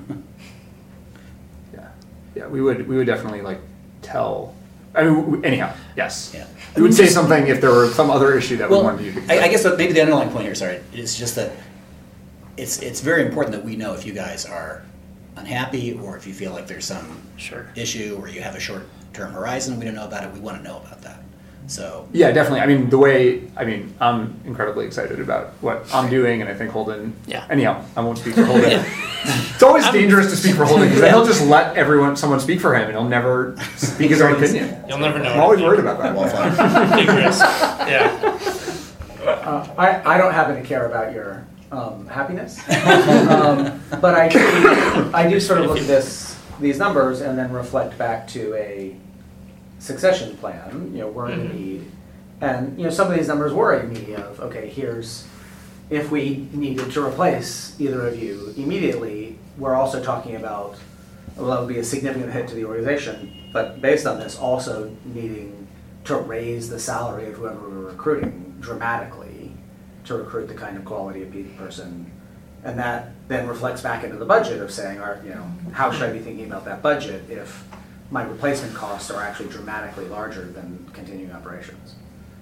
Yeah, yeah. We would we would definitely like tell. I mean, we, anyhow, yes. Yeah. We would say something if there were some other issue that we Well, wanted you to. I, I guess what maybe the underlying point here, sorry, is just that it's it's very important that we know if you guys are unhappy or if you feel like there's some Sure. issue or you have a short-term horizon we don't know about it. We want to know about that. So Yeah, definitely. I mean, the way, I mean, I'm incredibly excited about what I'm doing, and I think Holden, Yeah. anyhow, I won't speak for Holden. It's always dangerous to speak for Holden, because he'll just let everyone, someone speak for him, and he'll never speak his own opinion. You'll never know. I'm always worried about that. wallflower. Big risk. Yeah. Uh, I, I don't happen to care about your um, happiness, um, but I do, I do sort of look at this, these numbers and then reflect back to a succession plan. You know, we're in Mhm. need, and you know, some of these numbers worry me. Of okay, here's if we needed to replace either of you immediately, we're also talking about, well, that would be a significant hit to the organization. But based on this, also needing to raise the salary of whoever we're recruiting dramatically to recruit the kind of quality of person, and that then reflects back into the budget of saying, "Are you know, how should I be thinking about that budget if my replacement costs are actually dramatically larger than continuing operations?"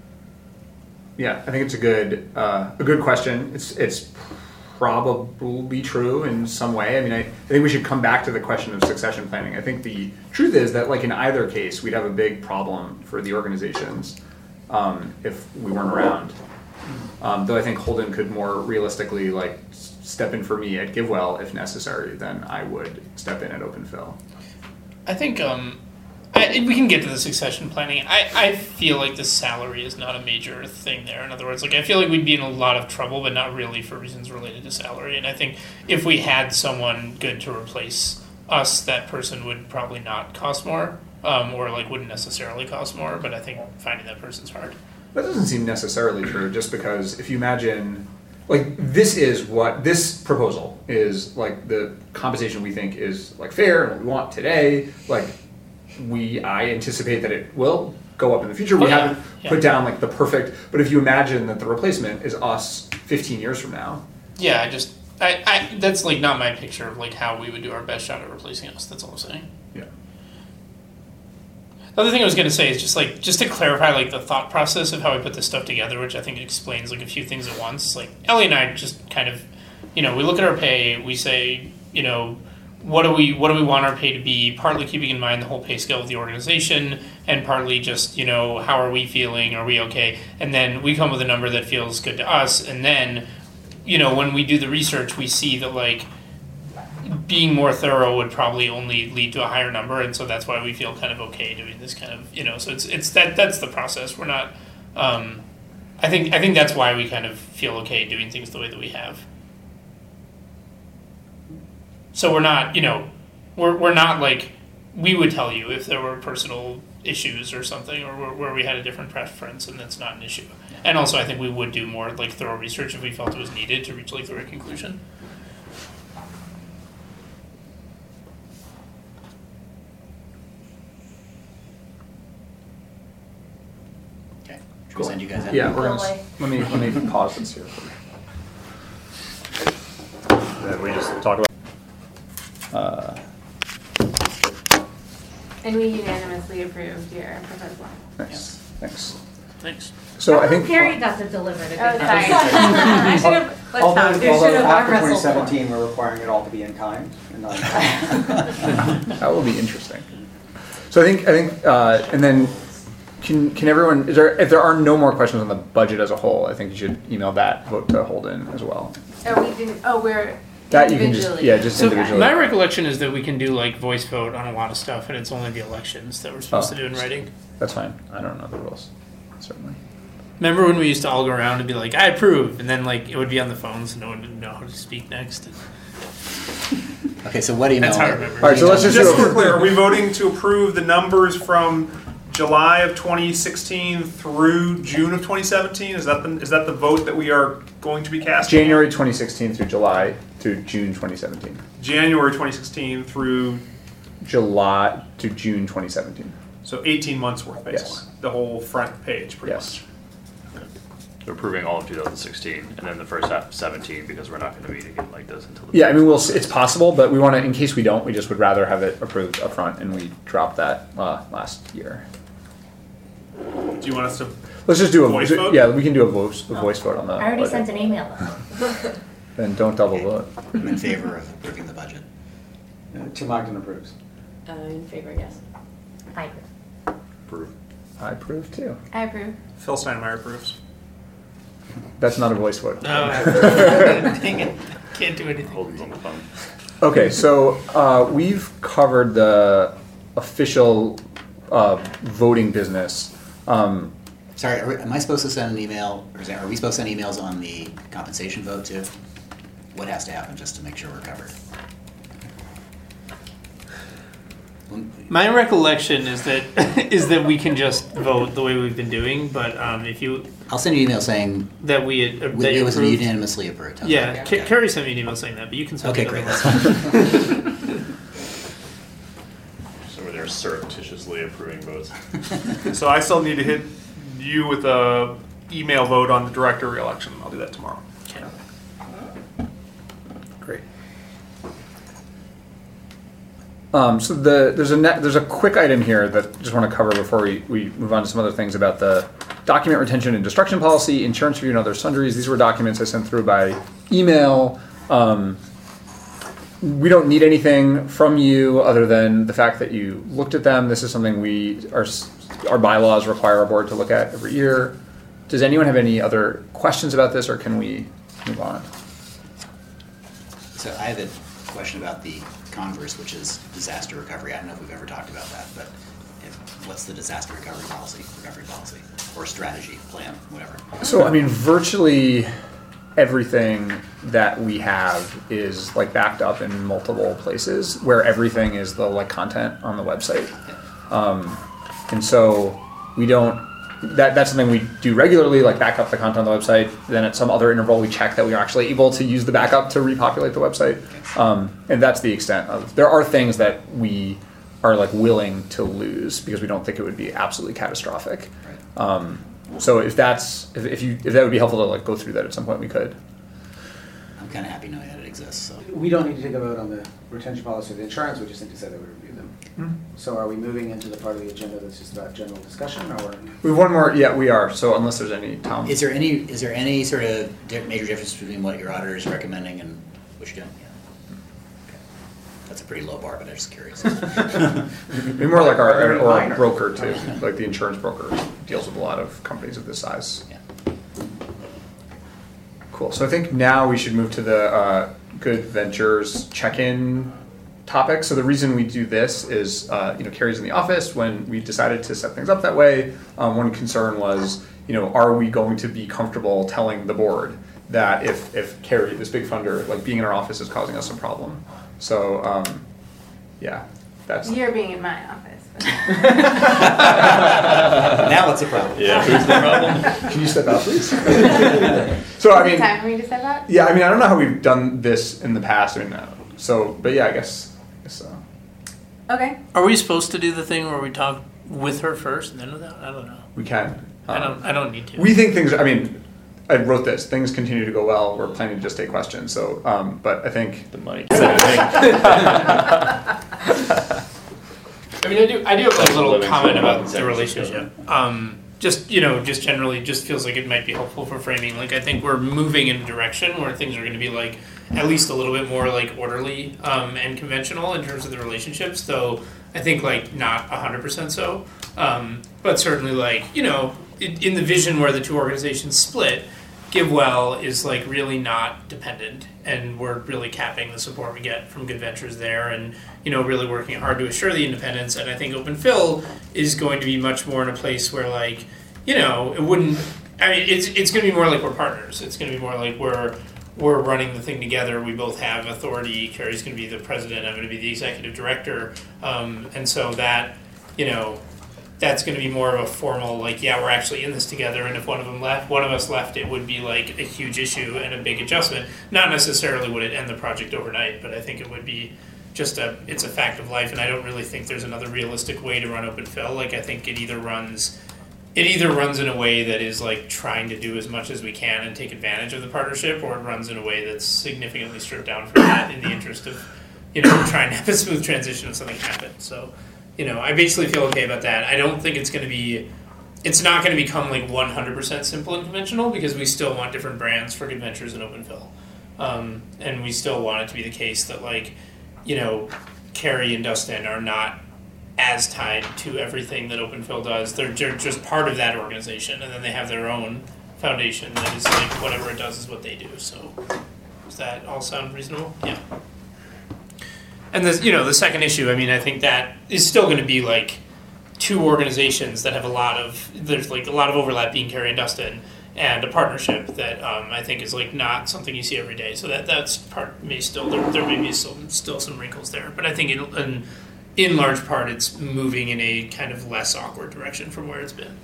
Yeah, I think it's a good uh, a good question. It's it's probably true in some way. I mean, I, I think we should come back to the question of succession planning. I think the truth is that, like in either case, we'd have a big problem for the organizations um, if we weren't around. Um, though I think Holden could more realistically like s- step in for me at GiveWell if necessary than I would step in at OpenFill. I think um, I, we can get to the succession planning. I, I feel like the salary is not a major thing there. In other words, like I feel like we'd be in a lot of trouble, but not really for reasons related to salary. And I think if we had someone good to replace us, that person would probably not cost more, um, or like wouldn't necessarily cost more. But I think finding that person's hard. That doesn't seem necessarily true, just because if you imagine, like, this is what, this proposal is, like, the compensation we think is, like, fair and what we want today. Like, we, I anticipate that it will go up in the future. We Oh, yeah. haven't Yeah. put down, like, the perfect, but if you imagine that the replacement is us fifteen years from now. Yeah, I just I, I that's like not my picture of like how we would do our best shot at replacing us. That's all I'm saying. Yeah. The other thing I was going to say is just like just to clarify like the thought process of how we put this stuff together, which I think explains like a few things at once. Like Ellie and I just kind of, you know, we look at our pay, we say, you know, what do we what do we want our pay to be? Partly keeping in mind the whole pay scale of the organization, and partly just, you know, how are we feeling? Are we okay? And then we come up with a number that feels good to us, and then, you know, when we do the research, we see that like being more thorough would probably only lead to a higher number, and so that's why we feel kind of okay doing this kind of, you know, so it's it's that that's the process. We're not um, I think I think that's why we kind of feel okay doing things the way that we have. So we're not, you know, we're we're not like we would tell you if there were personal issues or something, or where, where we had a different preference, and that's not an issue. And also, I think we would do more like thorough research if we felt it was needed to reach like the right conclusion. Okay. Should we send you guys out? Yeah, we're Go gonna, away. let me, let me pause this here. Then we just talk about. Uh, And we unanimously approved your proposal. Nice, thanks. Thanks. So I think. Carrie got to deliver the Oh, good sorry. news. I should have, let's Although, stop. You although should have after arm twenty wrestled more. seventeen, we're requiring it all to be in kind and not in kind. That will be interesting. So I think, I think, uh, and then can, can everyone, is there, if there are no more questions on the budget as a whole, I think you should email that vote to Holden as well. Oh, we didn't, oh, we're That you can just, individually. yeah, just So individually. my recollection is that we can do like voice vote on a lot of stuff, and it's only the elections that we're supposed Oh. to do in writing. That's fine. I don't know the rules, certainly. Remember when we used to all go around and be like, "I approve," and then like it would be on the phones, and no one would know how to speak next. Okay, so what email? That's how I remember. All right, so let's just Just do for a, clear, are we voting to approve the numbers from July of twenty sixteen through June of twenty seventeen? Is that the, is that the vote that we are going to be casting? January twenty sixteen through July through June twenty seventeen. January twenty sixteen through, July to June twenty seventeen. so eighteen months worth, basically. Yes. The whole front page, pretty Yes. much. We're approving all of two thousand sixteen, and then the first half of seventeen, because we're not gonna meet again like this until. the Yeah, I mean, we'll, s- it's possible, but we want to, in case we don't, we just would rather have it approved upfront, and we dropped that uh, last year. Do you want us to, Let's just do a Voice vote? Yeah, we can do a voice, a voice vote on the. I already budget. sent an email. Then don't double vote. I'm in favor of approving the budget. Uh, Tim Ogden approves. Uh, in favor, yes. I agree. Approve. I approve too. I approve. Phil Steinmeier approves. That's not a voice vote. No, dang it, can't do anything. Holden's on the phone. Okay, so uh, we've covered the official uh, voting business. Um, Sorry, are we, am I supposed to send an email, or is that, are we supposed to send emails on the compensation vote too? What has to happen just to make sure we're covered? My recollection is that is that we can just vote the way we've been doing, but um, if you I'll send you an email saying that we had, uh, w- that it you was approved. unanimously approved. How's Yeah, that? Ca- Okay. Carrie sent me an email saying that, but you can send Okay, me great. another That's one. fine. So they're surreptitiously approving votes. So I still need to hit you with a email vote on the director reelection. I'll do that tomorrow. Great. Um, so the, there's a ne- there's a quick item here that I just want to cover before we, we move on to some other things about the document retention and destruction policy, insurance review, and other sundries. These were documents I sent through by email. Um, we don't need anything from you other than the fact that you looked at them. This is something we our our bylaws require our board to look at every year. Does anyone have any other questions about this, or can we move on? So I have a question about the converse, which is disaster recovery. I don't know if we've ever talked about that, but if, what's the disaster recovery policy, recovery policy, or strategy, plan, whatever? So, I mean, virtually everything that we have is like backed up in multiple places where everything is the like content on the website. Um, and so we don't, that, that's something we do regularly, like back up the content on the website. Then at some other interval, we check that we are actually able to use the backup to repopulate the website. Um, and that's the extent of, there are things that we are like willing to lose because we don't think it would be absolutely catastrophic. Right. Um, so if that's, if, if you, if that would be helpful to like go through that at some point, we could. I'm kind of happy knowing that it exists. So We don't need to take a vote on the retention policy of the insurance, we just need to say that we review them. So are we moving into the part of the agenda that's just about general discussion, or? We have one more, yeah, we are. So unless there's any, Tom. is there any is there any sort of di- major difference between what your auditor is recommending and what you're doing? Yeah. Okay. That's a pretty low bar, but I'm just curious. Maybe more like our, Very or our minor. broker too, like the insurance broker deals with a lot of companies of this size. Yeah. Cool. So I think now we should move to the uh, Good Ventures check-in topic. So the reason we do this is, uh, you know, Carrie's in the office. When we decided to set things up that way, um, one concern was, you know, are we going to be comfortable telling the board that if if Carrie, this big funder, like being in our office is causing us a problem? So um, yeah, that's You're being in my office. Now what's the problem? Yeah, who's the problem? Can you step out, please? So I mean, Time for me to step out? yeah, I mean, I don't know how we've done this in the past. I mean, uh, so, but yeah, I guess, I guess so. Okay. Are we supposed to do the thing where we talk with her first and then with that? I don't know. We can. I Um, don't. I don't need to. We think things. I mean, I wrote this. Things continue to go well. We're planning to just take questions. So, um, but I think The money. I mean, I do. I do have a little Living comment school about in San the Francisco. relationship. Um, just you know, just generally, just feels like it might be helpful for framing. Like, I think we're moving in a direction where things are going to be like at least a little bit more like orderly um, and conventional in terms of the relationships. Though I think like not a hundred percent so, um, but certainly like you know, in, in the vision where the two organizations split. GiveWell is like really not dependent, and we're really capping the support we get from Good Ventures there, and you know really working hard to assure the independence. And I think OpenPhil is going to be much more in a place where like you know it wouldn't. I mean, it's it's going to be more like we're partners. It's going to be more like we're we're running the thing together. We both have authority. Carrie's going to be the president. I'm going to be the executive director, um, and so that you know. That's going to be more of a formal, like, yeah, we're actually in this together, and if one of them left, one of us left, it would be like a huge issue and a big adjustment. Not necessarily would it end the project overnight, but I think it would be just a, it's a fact of life, and I don't really think there's another realistic way to run OpenPhil. Like, I think it either runs, it either runs in a way that is like trying to do as much as we can and take advantage of the partnership, or it runs in a way that's significantly stripped down from that in the interest of, you know, trying to have a smooth transition if something happens. So. You know, I basically feel okay about that. I don't think it's going to be, it's not going to become like one hundred percent simple and conventional because we still want different brands for Good Ventures and OpenPhil. Um, and we still want it to be the case that like, you know, Carrie and Dustin are not as tied to everything that OpenPhil does. They're, they're just part of that organization, and then they have their own foundation that is like whatever it does is what they do. So does that all sound reasonable? Yeah. And the you know the second issue, I mean, I think that is still going to be like two organizations that have a lot of there's like a lot of overlap being Carrie and Dustin, and a partnership that um, I think is like not something you see every day. So that that's part may still there, there may be still still some wrinkles there, but I think in, in in large part it's moving in a kind of less awkward direction from where it's been.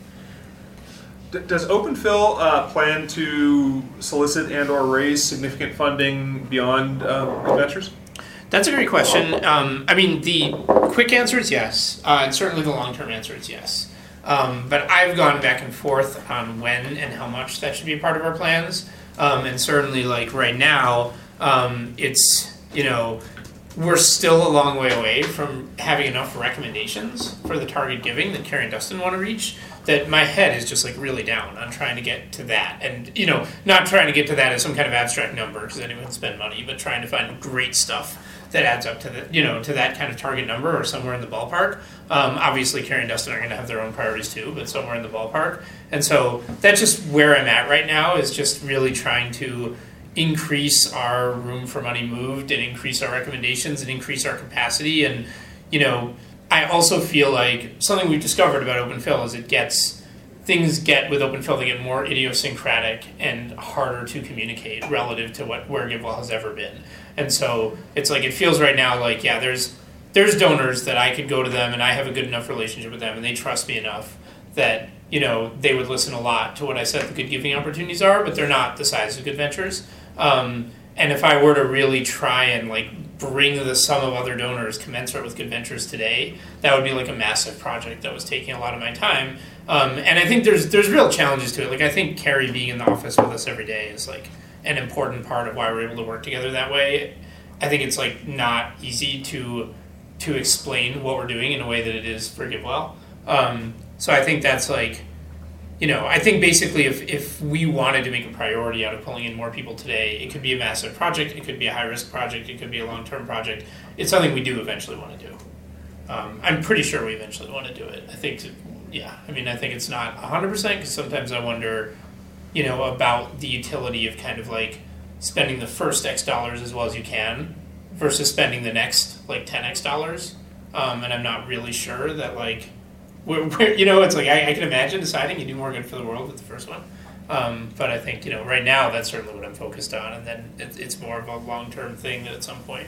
D- Does OpenPhil uh, plan to solicit and or raise significant funding beyond uh, Good Ventures? That's a great question. Um, I mean, the quick answer is yes, uh, and certainly the long-term answer is yes. Um, but I've gone back and forth on when and how much that should be a part of our plans. Um, and certainly, like right now, um, it's, you know, we're still a long way away from having enough recommendations for the target giving that Carrie and Dustin want to reach, that my head is just like really down on trying to get to that. And, you know, not trying to get to that as some kind of abstract number because anyone can spend money, but trying to find great stuff that adds up to the, you know, to that kind of target number or somewhere in the ballpark. Um, obviously, Carrie and Dustin are going to have their own priorities too, but somewhere in the ballpark. And so that's just where I'm at right now, is just really trying to increase our room for money moved and increase our recommendations and increase our capacity. And, you know, I also feel like something we've discovered about OpenPhil is it gets, things get with OpenPhil, they get more idiosyncratic and harder to communicate relative to what where GiveWell has ever been. And so it's like, it feels right now like, yeah, there's there's donors that I could go to them and I have a good enough relationship with them and they trust me enough that, you know, they would listen a lot to what I said the good giving opportunities are, but they're not the size of Good Ventures. Um, and if I were to really try and like bring the sum of other donors commensurate with Good Ventures today, that would be like a massive project that was taking a lot of my time. Um, and I think there's there's real challenges to it. Like I think Carrie being in the office with us every day is like an important part of why we're able to work together that way. I think it's like not easy to to explain what we're doing in a way that it is for GiveWell. Um, so I think that's like, you know, I think basically if, if we wanted to make a priority out of pulling in more people today, it could be a massive project, it could be a high-risk project, it could be a long-term project. It's something we do eventually want to do. Um, I'm pretty sure we eventually want to do it. I think, to, yeah, I mean, I think it's not one hundred percent because sometimes I wonder, you know, about the utility of kind of like spending the first X dollars as well as you can versus spending the next like ten X dollars. Um, and I'm not really sure that like, we're, we're, you know, it's like I, I can imagine deciding you do more good for the world with the first one. Um, but I think, you know, right now that's certainly what I'm focused on. And then it, it's more of a long-term thing that at some point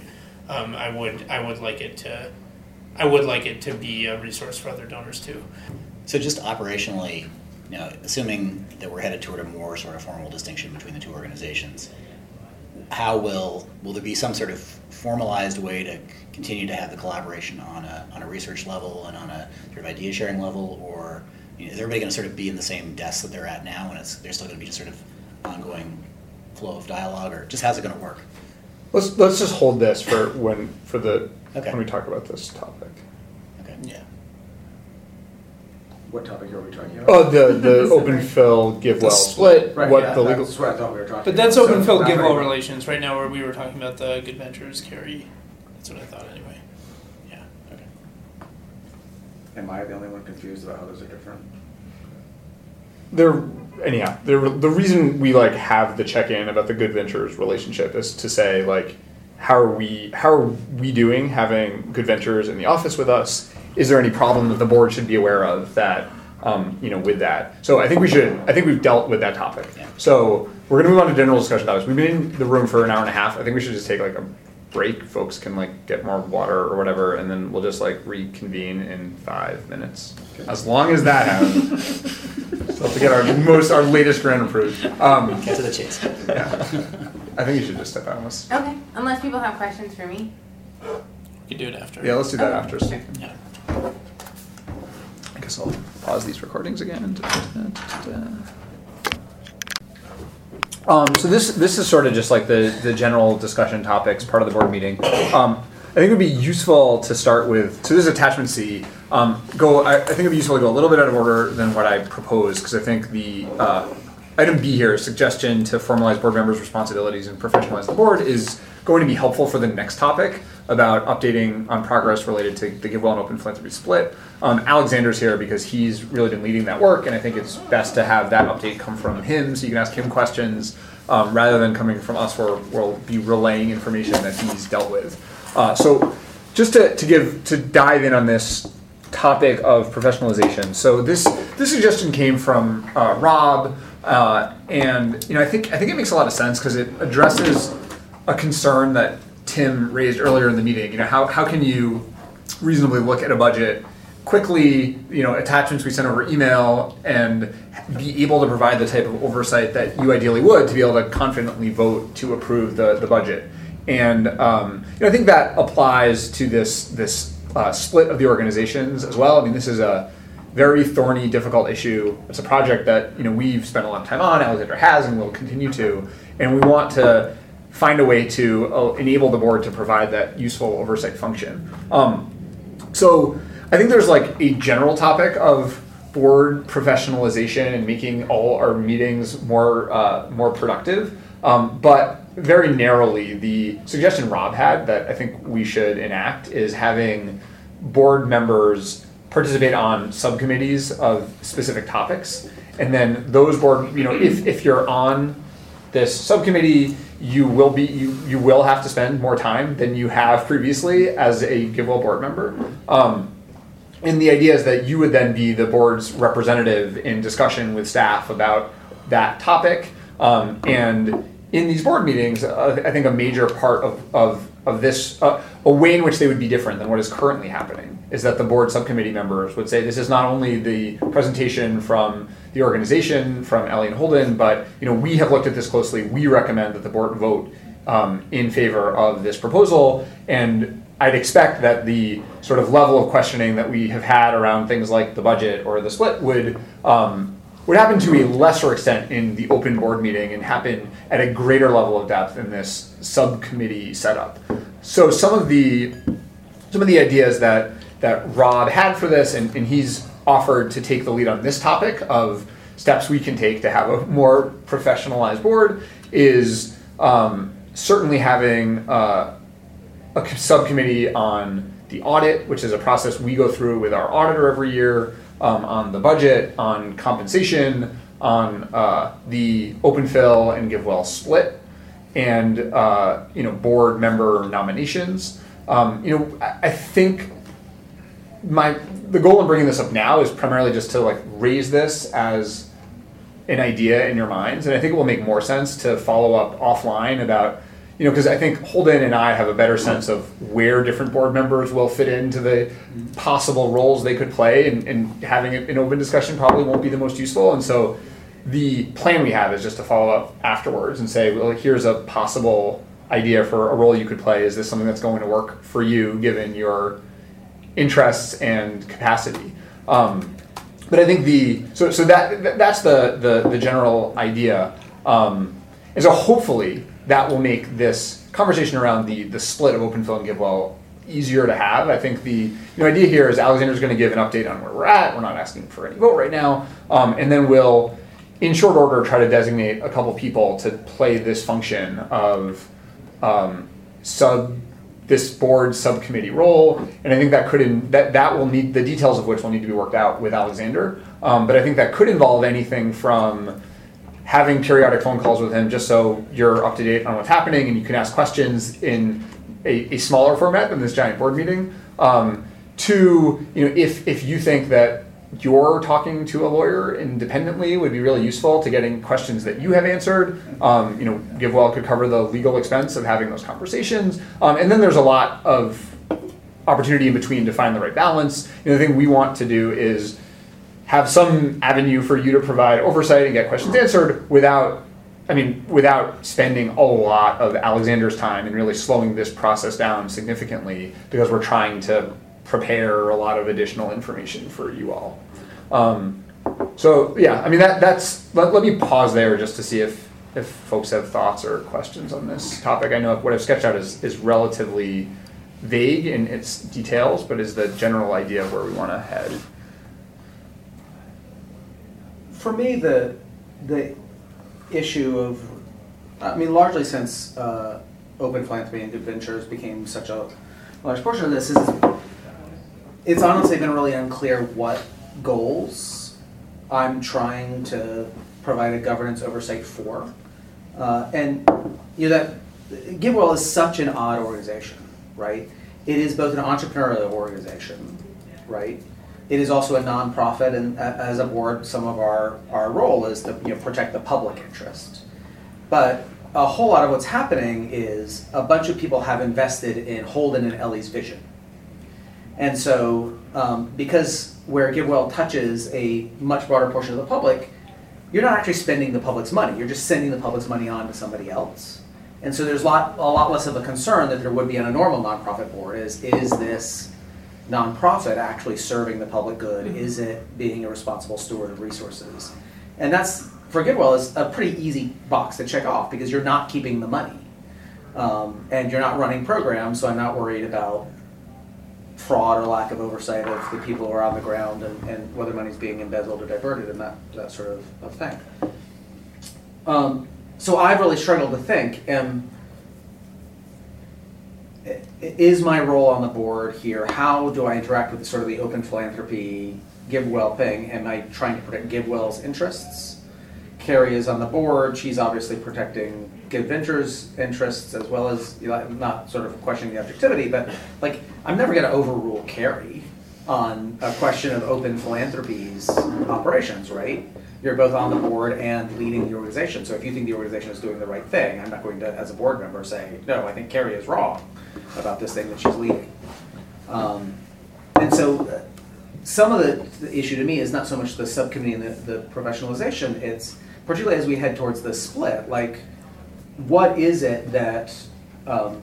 um, I would I would like it to I would like it to be a resource for other donors too. So just operationally, you know, assuming that we're headed toward a more sort of formal distinction between the two organizations, how will will there be some sort of formalized way to continue to have the collaboration on a on a research level and on a sort of idea sharing level, or you know, is everybody going to sort of be in the same desk that they're at now, and it's there's still going to be just sort of ongoing flow of dialogue, or just how's it going to work? Let's let's just hold this for when for the Okay. when we talk about this topic. Okay. Yeah. What topic are we talking about? Oh, the the open fill give well split. Right, what yeah, the legal. that's what I thought we were talking But about. that's So, open fill not give right all now. relations right now, where we were talking about the Good Ventures carry. That's what I thought anyway. Yeah. Okay. Am I the only one confused about how those are different? They're anyhow. They're, the reason we like have the check in about the Good Ventures relationship is to say like, how are we how are we doing having Good Ventures in the office with us? Is there any problem that the board should be aware of that um, you know with that? So I think we should. I think we've dealt with that topic. Yeah. So we're going to move on to general discussion topics. We've been in the room for an hour and a half. I think we should just take like a break. Folks can like get more water or whatever, and then we'll just like reconvene in five minutes. As long as that happens. So to get our most our latest grant approved. Um, Get to the chase. yeah. I think you should just step out. Let's, Okay, unless people have questions for me. We could do it after. yeah, let's do that Okay, after. So sure. you can- Yeah. I guess I'll pause these recordings again. Um, so this this is sort of just like the, the general discussion topics part of the board meeting. Um, I think it would be useful to start with, so this is attachment C. Um, go. I, I think it would be useful to go a little bit out of order than what I proposed, because I think the uh, item B here, suggestion to formalize board members' responsibilities and professionalize the board, is going to be helpful for the next topic about updating on progress related to the Give Well and Open Philanthropy split. Um, Alexander's here because he's really been leading that work, and I think it's best to have that update come from him so you can ask him questions um, rather than coming from us where we'll be relaying information that he's dealt with. Uh, so just to, to give, to dive in on this topic of professionalization. So this, this suggestion came from uh, Rob, uh, and you know I think I think it makes a lot of sense because it addresses a concern that Tim raised earlier in the meeting. You know, how, how can you reasonably look at a budget quickly, you know, attachments we send over email, and be able to provide the type of oversight that you ideally would to be able to confidently vote to approve the, the budget. And um, you know, I think that applies to this this uh, split of the organizations as well. I mean, this is a very thorny, difficult issue. It's a project that you know we've spent a lot of time on, Alexander has, and will continue to, and we want to find a way to uh, enable the board to provide that useful oversight function. Um, so I think there's like a general topic of board professionalization and making all our meetings more uh, more productive. Um, but very narrowly, the suggestion Rob had that I think we should enact is having board members participate on subcommittees of specific topics. And then those board, you know, if, if you're on this subcommittee, you will be you, you will have to spend more time than you have previously as a GiveWell board member. Um, and the idea is that you would then be the board's representative in discussion with staff about that topic. Um, and in these board meetings, uh, I think a major part of, of, of this, uh, a way in which they would be different than what is currently happening, is that the board subcommittee members would say, this is not only the presentation from the organization, from Ellie and Holden, but you know we have looked at this closely. We recommend that the board vote um, in favor of this proposal. And I'd expect that the sort of level of questioning that we have had around things like the budget or the split would um, would happen to a lesser extent in the open board meeting and happen at a greater level of depth in this subcommittee setup. So some of the some of the ideas that that Rob had for this, and, and he's offered to take the lead on this topic of steps we can take to have a more professionalized board, is um, certainly having uh, a subcommittee on the audit, which is a process we go through with our auditor every year, um, on the budget, on compensation, on uh, the open fill and GiveWell split, and uh, you know board member nominations. Um, you know, I, I think my the goal in bringing this up now is primarily just to like raise this as an idea in your minds, and I think it will make more sense to follow up offline about you know, because I think Holden and I have a better sense of where different board members will fit into the possible roles they could play, and, and having an open discussion probably won't be the most useful. And so the plan we have is just to follow up afterwards and say, well, here's a possible idea for a role you could play. Is this something that's going to work for you given your interests and capacity? Um, but I think the so so that that's the the, the general idea, um, and so hopefully that will make this conversation around the the split of OpenPhil and GiveWell easier to have. I think the you know, idea here is Alexander's going to give an update on where we're at. We're not asking for any vote right now, um, and then we'll, in short order, try to designate a couple people to play this function of um, sub this board subcommittee role, and I think that could in, that that will need the details of which will need to be worked out with Alexander. Um, but I think that could involve anything from having periodic phone calls with him just so you're up to date on what's happening and you can ask questions in a, a smaller format than this giant board meeting. Um, to you know, if if you think that you're talking to a lawyer independently would be really useful to getting questions that you have answered. Um, you know, GiveWell could cover the legal expense of having those conversations. Um, and then there's a lot of opportunity in between to find the right balance. You know, the thing we want to do is have some avenue for you to provide oversight and get questions answered without, I mean, without spending a lot of Alexander's time and really slowing this process down significantly, because we're trying to prepare a lot of additional information for you all. Um, so yeah, I mean, that that's, let, let me pause there just to see if, if folks have thoughts or questions on this topic. I know what I've sketched out is, is relatively vague in its details, but is the general idea of where we want to head. For me, the the issue of, I mean, largely since uh, Open Philanthropy and Good Ventures became such a large portion of this, is it's honestly been really unclear what goals I'm trying to provide a governance oversight for. Uh, and you know that GiveWell is such an odd organization, right? It is both an entrepreneurial organization, right? It is also a nonprofit, and as a board, some of our, our role is to you know, protect the public interest. But a whole lot of what's happening is a bunch of people have invested in Holden and Ellie's vision. And so, um, because where GiveWell touches a much broader portion of the public, you're not actually spending the public's money. You're just sending the public's money on to somebody else. And so there's a lot, a lot less of a concern that there would be on a normal nonprofit board is, is this nonprofit actually serving the public good? Is it being a responsible steward of resources? And that's, for GiveWell, is a pretty easy box to check off because you're not keeping the money. Um, and you're not running programs, so I'm not worried about fraud or lack of oversight of the people who are on the ground and, and whether money's being embezzled or diverted and that, that sort of, of thing. Um, so I've really struggled to think, um, is my role on the board here, how do I interact with sort of the Open Philanthropy GiveWell thing? Am I trying to protect GiveWell's interests? Carrie is on the board, she's obviously protecting Good Ventures interests as well as, you know, I'm not sort of questioning the objectivity, but like I'm never going to overrule Carrie on a question of Open Philanthropy's operations, right? You're both on the board and leading the organization, so if you think the organization is doing the right thing, I'm not going to, as a board member, say, no, I think Carrie is wrong about this thing that she's leading. Um, and so uh, some of the, the issue to me is not so much the subcommittee and the, the professionalization, it's particularly as we head towards the split, like what is it that um,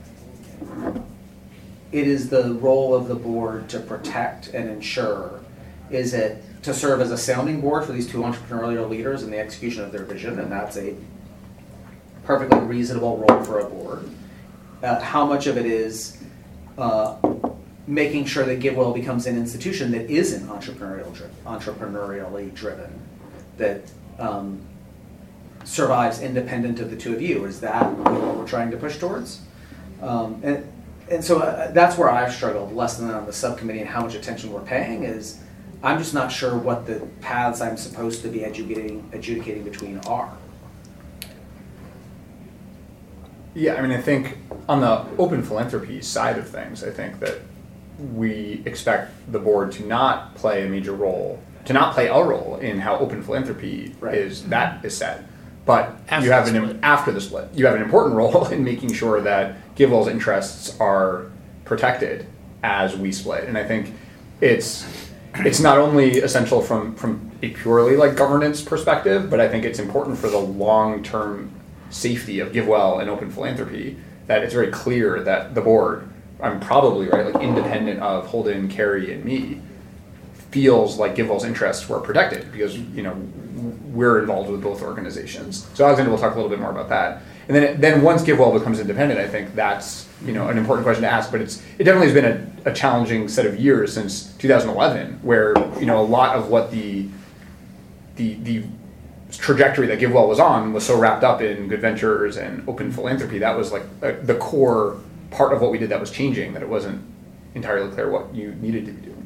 it is the role of the board to protect and ensure? Is it to serve as a sounding board for these two entrepreneurial leaders in the execution of their vision, and that's a perfectly reasonable role for a board? Uh, how much of it is uh, making sure that GiveWell becomes an institution that isn't entrepreneurial dri- entrepreneurially driven, that um, survives independent of the two of you? Is that what we're trying to push towards? Um, and and so uh, that's where I've struggled, less than on the subcommittee and how much attention we're paying, is I'm just not sure what the paths I'm supposed to be adjudicating, adjudicating between are. Yeah, I mean, I think on the Open Philanthropy side of things, I think that we expect the board to not play a major role, to not play a role in how Open Philanthropy Right. is, that is set. but After you have the an split. after the split, you have an important role in making sure that GiveWell's interests are protected as we split. And I think it's it's not only essential from from a purely like governance perspective, but I think it's important for the long term safety of GiveWell and Open Philanthropy that it's very clear that the board, I'm probably right, like independent of Holden, Carrie, and me, feels like GiveWell's interests were protected because you know we're involved with both organizations. So Alexander will talk a little bit more about that. And then then once GiveWell becomes independent, I think that's you know an important question to ask. But it's it definitely has been a, a challenging set of years since two thousand eleven, where you know a lot of what the the the trajectory that GiveWell was on was so wrapped up in Good Ventures and Open Philanthropy. That was like a, the core part of what we did that was changing. That it wasn't entirely clear what you needed to be doing.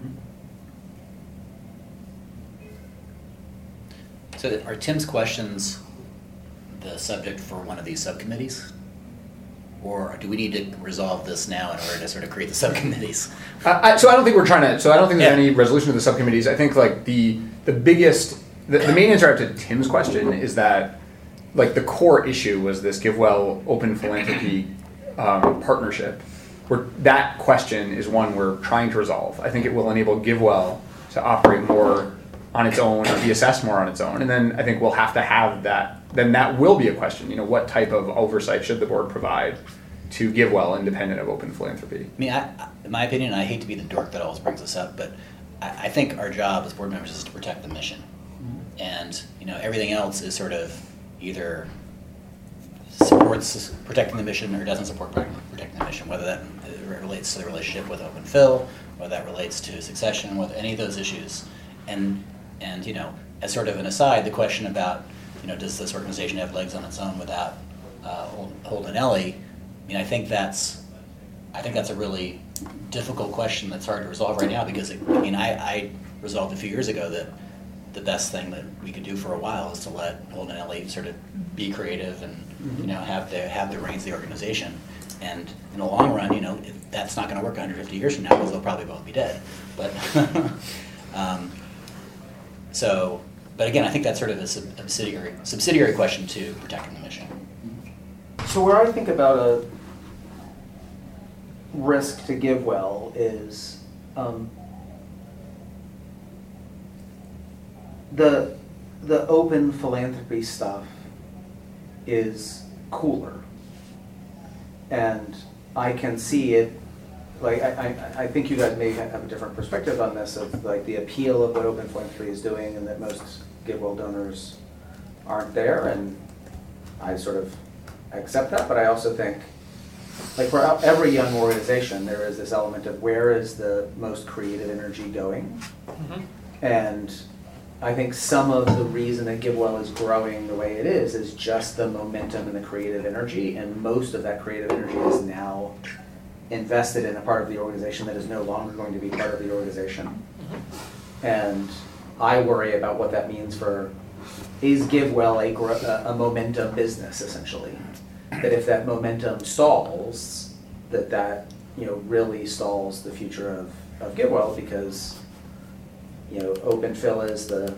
Mm-hmm. So are Tim's questions the subject for one of these subcommittees? Or do we need to resolve this now in order to sort of create the subcommittees? Uh, I, so I don't think we're trying to, so I don't think there's Yeah. any resolution of the subcommittees. I think like the the biggest, the, the main answer to Tim's question is that like the core issue was this GiveWell Open Philanthropy um, partnership, where that question is one we're trying to resolve. I think it will enable GiveWell to operate more on its own or be assessed more on its own. And then I think we'll have to have that, then that will be a question, you know, what type of oversight should the board provide to GiveWell independent of Open Philanthropy? I mean, I, I, in my opinion, I hate to be the dork that always brings this up, but I, I think our job as board members is to protect the mission. Mm-hmm. And, you know, everything else is sort of either supports protecting the mission or doesn't support protecting the mission, whether that relates to the relationship with Open Phil, whether that relates to succession, whether any of those issues. And, and you know, as sort of an aside, the question about, you know, does this organization have legs on its own without uh, Holden Ellie? I mean, I think that's, I think that's a really difficult question that's hard to resolve right now because, it, I mean, I, I resolved a few years ago that the best thing that we could do for a while is to let Holden Ellie sort of be creative and, you know, have the have the reins of the organization. And in the long run, you know, if that's not going to work one hundred fifty years from now because they'll probably both be dead. But um, so, but again, I think that's sort of a subsidiary subsidiary question to protecting the mission. So where I think about a risk to GiveWell is um, the the open philanthropy stuff is cooler, and I can see it. Like I, I, I think you guys may have a different perspective on this of like the appeal of what Open Philanthropy is doing, and that most GiveWell donors aren't there, and I sort of accept that. But I also think, like for every young organization, there is this element of where is the most creative energy going, mm-hmm. and I think some of the reason that GiveWell is growing the way it is is just the momentum and the creative energy, and most of that creative energy is now invested in a part of the organization that is no longer going to be part of the organization. Mm-hmm. And I worry about what that means for, is GiveWell a, gro- a momentum business, essentially? That if that momentum stalls, that that you know really stalls the future of, of GiveWell, because you know, Open Phil is the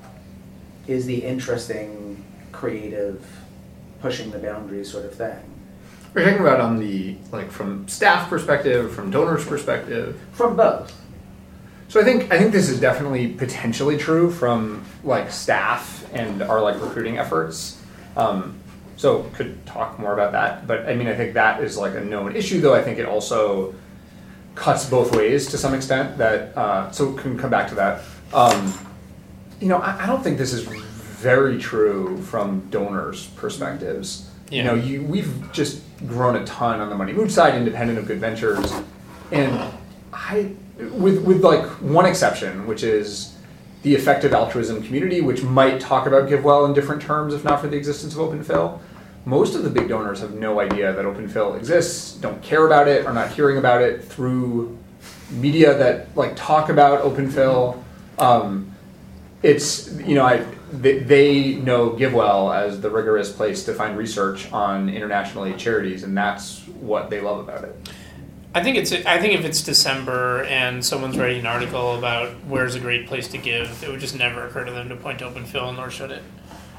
is the interesting, creative, pushing the boundaries sort of thing. We're talking about on the like from staff perspective, from donors' perspective, from both. So I think I think this is definitely potentially true from like staff and our like recruiting efforts. Um, so could talk more about that, but I mean I think that is like a known issue. Though I think it also cuts both ways to some extent. That uh, so can come back to that. Um, you know, I, I don't think this is very true from donors' perspectives. Yeah. You know, you we've just grown a ton on the Money Mood side, independent of Good Ventures, and I with with like one exception, which is the effective altruism community, which might talk about GiveWell in different terms, if not for the existence of Open Phil. Most of the big donors have no idea that Open Phil exists, don't care about it, are not hearing about it through media that like talk about Open Phil. Um, it's, you know, I, they, they know GiveWell as the rigorous place to find research on international aid charities, and that's what they love about it. I think it's. I think if it's December and someone's writing an article about where's a great place to give, it would just never occur to them to point to Open Phil, nor should it.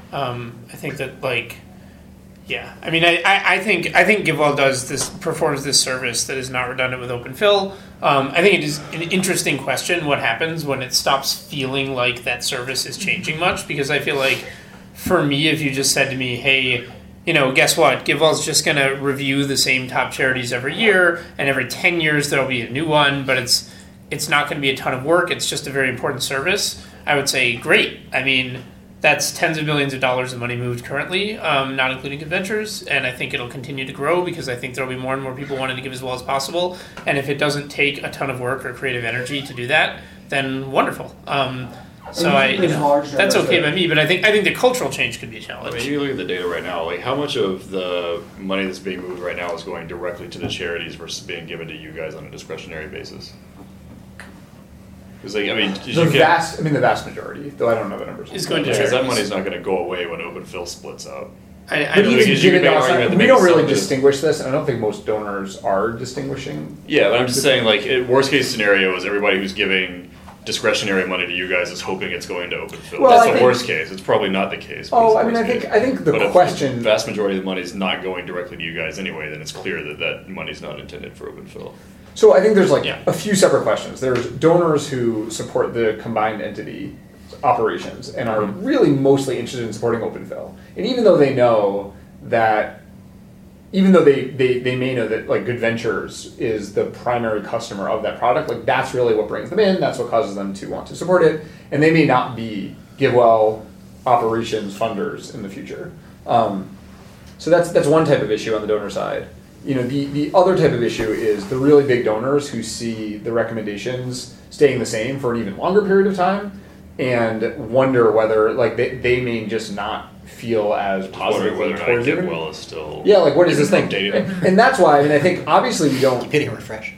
Um, I think that like, yeah, I mean, I, I, I think I think GiveWell does this performs this service that is not redundant with OpenFill. Um, I think it is an interesting question what happens when it stops feeling like that service is changing much, because I feel like for me, if you just said to me, hey, you know, guess what? GiveWell's just going to review the same top charities every year, and every ten years there'll be a new one, but it's it's not going to be a ton of work. It's just a very important service. I would say, great. I mean, that's tens of millions of dollars of money moved currently, um, not including Adventures, and I think it'll continue to grow because I think there'll be more and more people wanting to give as well as possible. And if it doesn't take a ton of work or creative energy to do that, then wonderful. Um, so I, you know, that's okay by me. But I think I think the cultural change could be a challenge. I mean, you look at the data right now. Like, how much of the money that's being moved right now is going directly to the charities versus being given to you guys on a discretionary basis? Because, like, I mean, The you can, vast, I mean, the vast majority, though I don't know the numbers. Is going to because that charities. money's not going to go away when OpenFill splits up. I, I But don't even because you given can make the an argument outside, to we make don't it really sound as- distinguish this, and I don't think most donors are distinguishing. Yeah, but I'm just saying, like, it, worst case scenario is everybody who's giving discretionary money to you guys is hoping it's going to OpenFill. Well, That's I the think- worst case. It's probably not the case. but Oh, it's the I mean, I worst think case. I think the But if question. the vast majority of the money is not going directly to you guys anyway, then it's clear that that money's not intended for OpenFill. So I think there's like Yeah. a few separate questions. There's donors who support the combined entity operations and are really mostly interested in supporting OpenFill. And even though they know that, even though they, they, they may know that like Good Ventures is the primary customer of that product, like that's really what brings them in, that's what causes them to want to support it, and they may not be GiveWell operations funders in the future. Um, so that's that's one type of issue on the donor side. You know, the, the other type of issue is the really big donors who see the recommendations staying the same for an even longer period of time and wonder whether, like, they, they may just not feel as Wondering positive whether or not towards it. GiveWell is still Yeah, like, what is this thing? updating. And, and that's why, I mean, I think obviously we don't, Hitting refresh.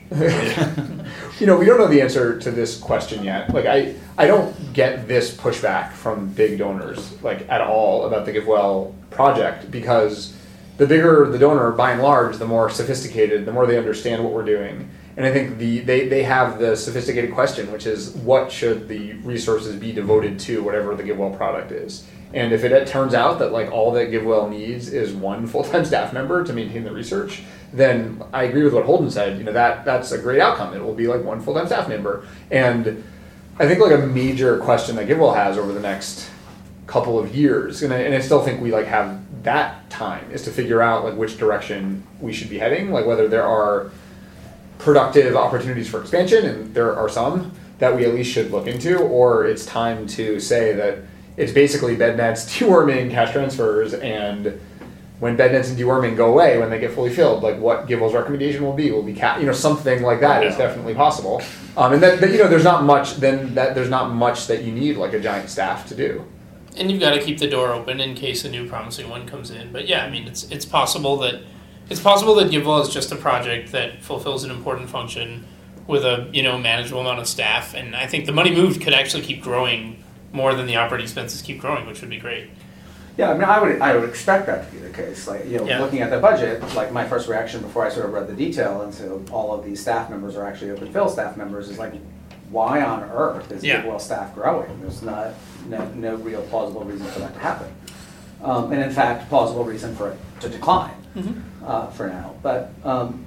you know, we don't know the answer to this question yet. Like, I, I don't get this pushback from big donors, like, at all about the GiveWell project, because the bigger the donor, by and large, the more sophisticated, the more they understand what we're doing. And I think the they, they have the sophisticated question, which is what should the resources be devoted to whatever the GiveWell product is. And if it, it turns out that like all that GiveWell needs is one full-time staff member to maintain the research, then I agree with what Holden said. You know, that that's a great outcome. It will be like one full-time staff member. And I think like a major question that GiveWell has over the next couple of years, and I, and I still think we like have that time, is to figure out like which direction we should be heading, like whether there are productive opportunities for expansion, and there are some that we at least should look into, or it's time to say that it's basically bed nets, deworming, cash transfers, and when bed nets and deworming go away, when they get fully filled, like what GiveWell's recommendation will be, will be ca- you know, something like that is definitely possible. Um, and that, that, you know, there's not much, then that there's not much that you need like a giant staff to do. And you've got to keep the door open in case a new promising one comes in. But yeah, I mean, it's it's possible that it's possible that GiveWell is just a project that fulfills an important function with a you know manageable amount of staff. And I think the money moved could actually keep growing more than the operating expenses keep growing, which would be great. Yeah, I mean, I would, I would expect that to be the case. Like, you know, Yeah. looking at the budget, like my first reaction before I sort of read the detail into all of these staff members are actually OpenFill staff members is like, why on earth is Yeah. GiveWell staff growing? There's not, no, no real plausible reason for that to happen. Um, and in fact, plausible reason for it to decline uh, for now. But, um,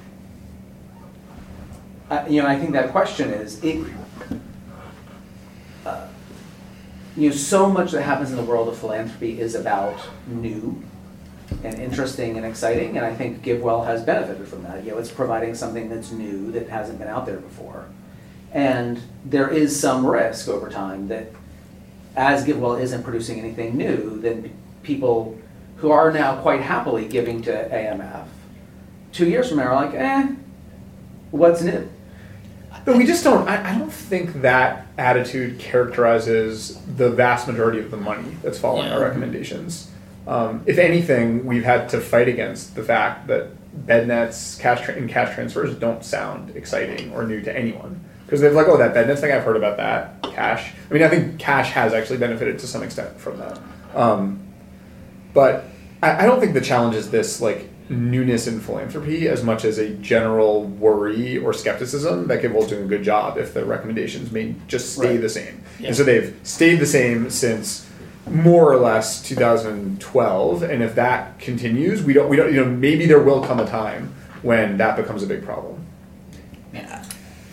I, you know, I think that question is, it, uh, you know, so much that happens in the world of philanthropy is about new and interesting and exciting, and I think GiveWell has benefited from that. You know, it's providing something that's new that hasn't been out there before. And there is some risk over time that as GiveWell isn't producing anything new, then people who are now quite happily giving to A M F, two years from now are like, eh, what's new? But we just don't, I, I don't think that attitude characterizes the vast majority of the money that's following Yeah. our recommendations. Um, if anything, we've had to fight against the fact that bed nets cash tra- and cash transfers don't sound exciting or new to anyone. Because they're like, oh, that bed nets thing, I've heard about that. Cash. I mean, I think cash has actually benefited to some extent from that. Um, but I, I don't think the challenge is this, like, newness in philanthropy as much as a general worry or skepticism that GiveWell's doing a good job if the recommendations may just stay Right. the same. Yeah. And so they've stayed the same since more or less two thousand twelve, and if that continues, we don't we don't you know maybe there will come a time when that becomes a big problem. Yeah.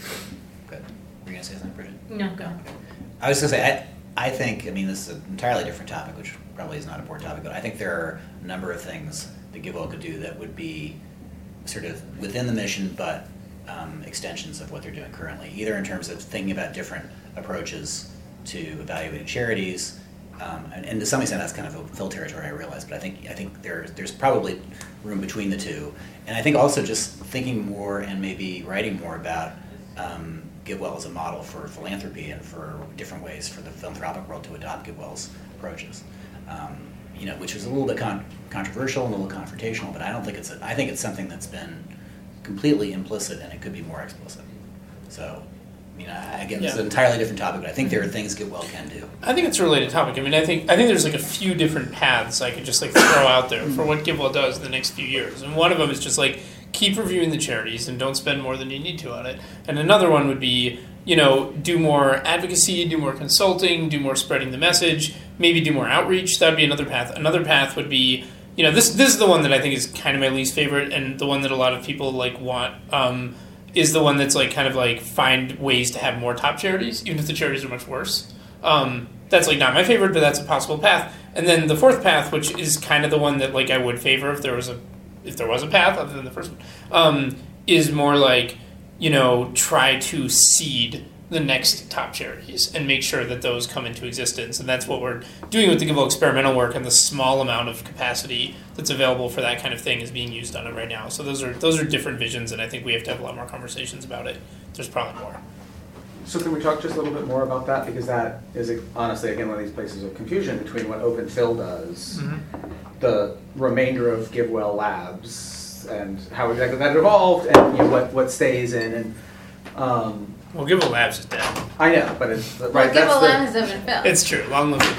Good. Were you gonna say something, Bridget? No, go. I was gonna say I I think I mean this is an entirely different topic, which probably is not an important topic, but I think there are a number of things that GiveWell could do that would be sort of within the mission, but um, extensions of what they're doing currently, either in terms of thinking about different approaches to evaluating charities. Um, and, and to some extent, that's kind of open fill territory, I realize. But I think I think there there's probably room between the two, and I think also just thinking more and maybe writing more about um, GiveWell as a model for philanthropy and for different ways for the philanthropic world to adopt GiveWell's approaches. Um, you know, which is a little bit con- controversial and a little confrontational, but I don't think it's a, I think it's something that's been completely implicit, and it could be more explicit. So. You know, again, it's Yeah. an entirely different topic, but I think there are things GiveWell can do. I think it's a related topic. I mean, I think I think there's like a few different paths I could just like throw out there for what GiveWell does in the next few years. And one of them is just like keep reviewing the charities and don't spend more than you need to on it. And another one would be, you know, do more advocacy, do more consulting, do more spreading the message, maybe do more outreach. That'd be another path. Another path would be, you know, this this is the one that I think is kind of my least favorite, and the one that a lot of people like want. Um, is the one that's like kind of like find ways to have more top charities, even if the charities are much worse. Um, that's like not my favorite, but that's a possible path. And then the fourth path, which is kind of the one that like I would favor if there was a if there was a path other than the first one, um, is more like, you know, try to seed the next top charities and make sure that those come into existence. And that's what we're doing with the GiveWell experimental work, and the small amount of capacity that's available for that kind of thing is being used on it right now. So those are those are different visions, and I think we have to have a lot more conversations about it. There's probably more. So can we talk just a little bit more about that? Because that is honestly, again, one of these places of confusion between what Open Phil does, Mm-hmm. the remainder of GiveWell Labs, and how exactly that evolved, and you know, what, what stays in. And um, Well, GiveWell Labs is dead. I know, but it's Well, right. GiveWell That's Lab has open fill. It's true. Long live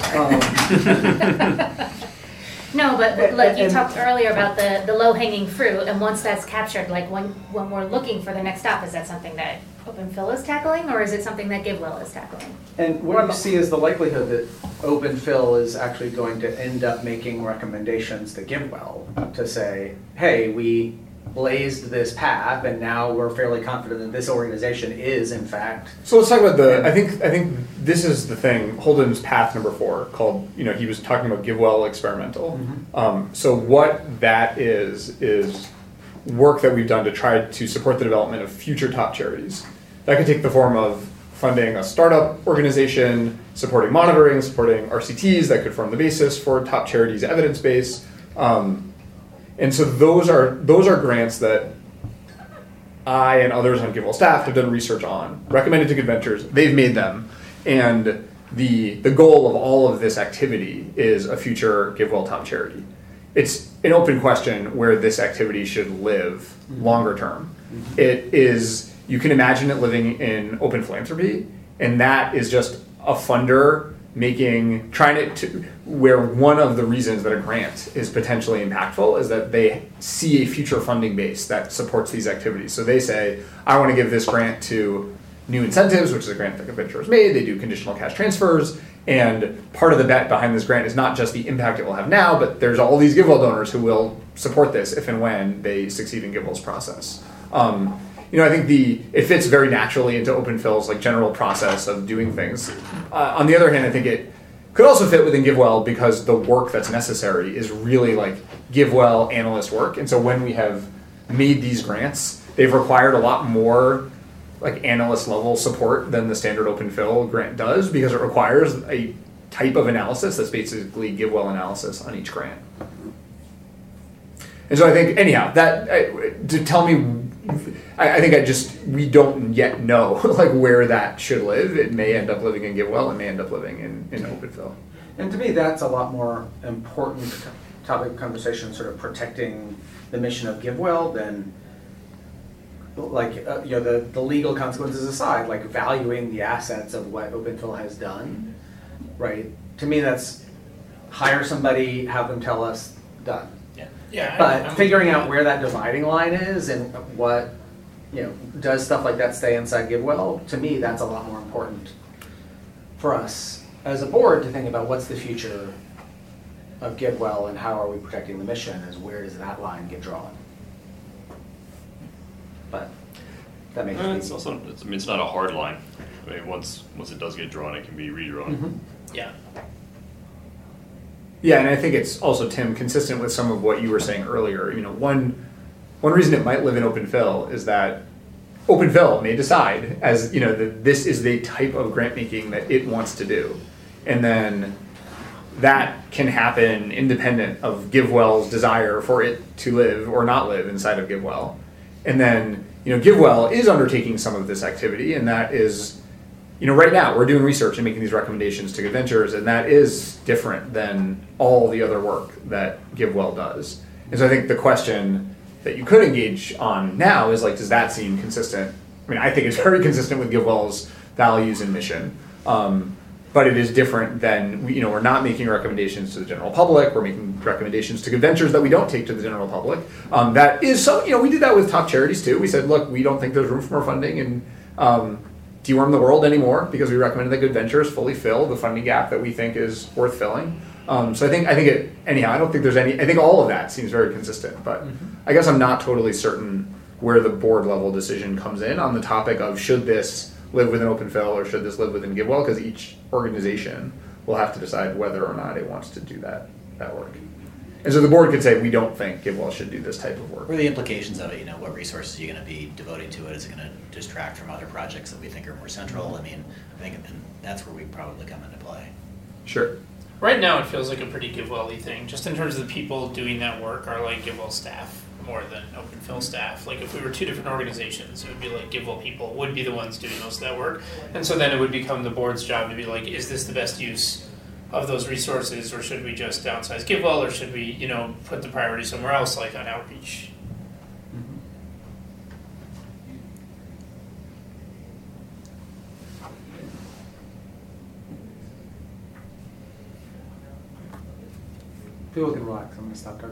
GiveWell Labs. um, No, but but like you And- talked earlier about the, the low hanging fruit, and once that's captured, like when when we're looking for the next stop, is that something that Open Phil is tackling, or is it something that GiveWell is tackling? And what do you see as the likelihood that Open Phil is actually going to end up making recommendations to GiveWell to say, hey, we blazed this path, and now we're fairly confident that this organization is, in fact. So let's talk about the. I think I think this is the thing. Holden's path number four, called you know he was talking about GiveWell experimental. Mm-hmm. Um, so what that is is work that we've done to try to support the development of future top charities. That could take the form of funding a startup organization, supporting monitoring, supporting R C Ts that could form the basis for top charities' evidence base. Um, And so those are those are grants that I and others on GiveWell staff have done research on, recommended to Good Ventures. They've made them, and the the goal of all of this activity is a future GiveWell top charity. It's an open question where this activity should live longer term. Mm-hmm. It is you can imagine it living in open philanthropy, and that is just a funder making trying to, to where one of the reasons that a grant is potentially impactful is that they see a future funding base that supports these activities. So they say, I want to give this grant to New Incentives, which is a grant that Good Ventures made. They do conditional cash transfers, and part of the bet behind this grant is not just the impact it will have now, but there's all these GiveWell donors who will support this if and when they succeed in GiveWell's process. Um, You know, I think the it fits very naturally into Open Phil's like general process of doing things. Uh, on the other hand, I think it could also fit within GiveWell because the work that's necessary is really like GiveWell analyst work. And so when we have made these grants, they've required a lot more like analyst level support than the standard Open Phil grant does, because it requires a type of analysis that's basically GiveWell analysis on each grant. And so I think anyhow that I, to tell me. I, I think I just, we don't yet know like where that should live. It may end up living in GiveWell, it may end up living in, in Open Phil. And to me, that's a lot more important topic of conversation, sort of protecting the mission of GiveWell than, like, uh, you know, the, the legal consequences aside, like valuing the assets of what Open Phil has done, right? To me, that's hire somebody, have them tell us, done. Yeah. Yeah. But I'm- figuring out where that dividing line is and what, you know, does stuff like that stay inside GiveWell, to me, that's a lot more important for us as a board to think about what's the future of GiveWell and how are we protecting the mission, is where does that line get drawn? But that makes Uh, it it's easy. also, it's, I mean, it's not a hard line. I mean, once once it does get drawn, it can be redrawn. Mhm. Yeah. Yeah, and I think it's also, Tim, consistent with some of what you were saying earlier. You know, one one reason it might live in open fill is that open fill may decide, as you know, that this is the type of grant making that it wants to do, and then that can happen independent of GiveWell's desire for it to live or not live inside of GiveWell. And then, you know, GiveWell is undertaking some of this activity, and that is, you know, right now we're doing research and making these recommendations to Good Ventures, and that is different than all the other work that GiveWell does. And so I think the question that you could engage on now is like, does that seem consistent? I mean, I think it's very consistent with GiveWell's values and mission. Um, but it is different than, we, you know, we're not making recommendations to the general public. We're making recommendations to Good Ventures that we don't take to the general public. Um, that is so, you know, we did that with top charities too. We said, look, we don't think there's room for more funding and um, Deworm the World anymore because we recommended that Good Ventures fully fill the funding gap that we think is worth filling. Um, so I think, I think it, anyhow, I don't think there's any, I think all of that seems very consistent, but mm-hmm. I guess I'm not totally certain where the board level decision comes in on the topic of should this live within open fill or should this live within GiveWell, because each organization will have to decide whether or not it wants to do that that work. And so the board could say, we don't think GiveWell should do this type of work. What are the implications of it? You know, what resources are you going to be devoting to it? Is it going to distract from other projects that we think are more central? I mean, I think and that's where we probably come into play. Sure. Right now, it feels like a pretty GiveWell-y thing, just in terms of the people doing that work are like GiveWell staff more than open fill staff. Like if we were two different organizations, it would be like GiveWell people would be the ones doing most of that work. And so then it would become the board's job to be like, is this the best use of those resources, or should we just downsize GiveWell, or should we, you know, put the priority somewhere else, like on outreach? People can relax. I'm going to stop talking.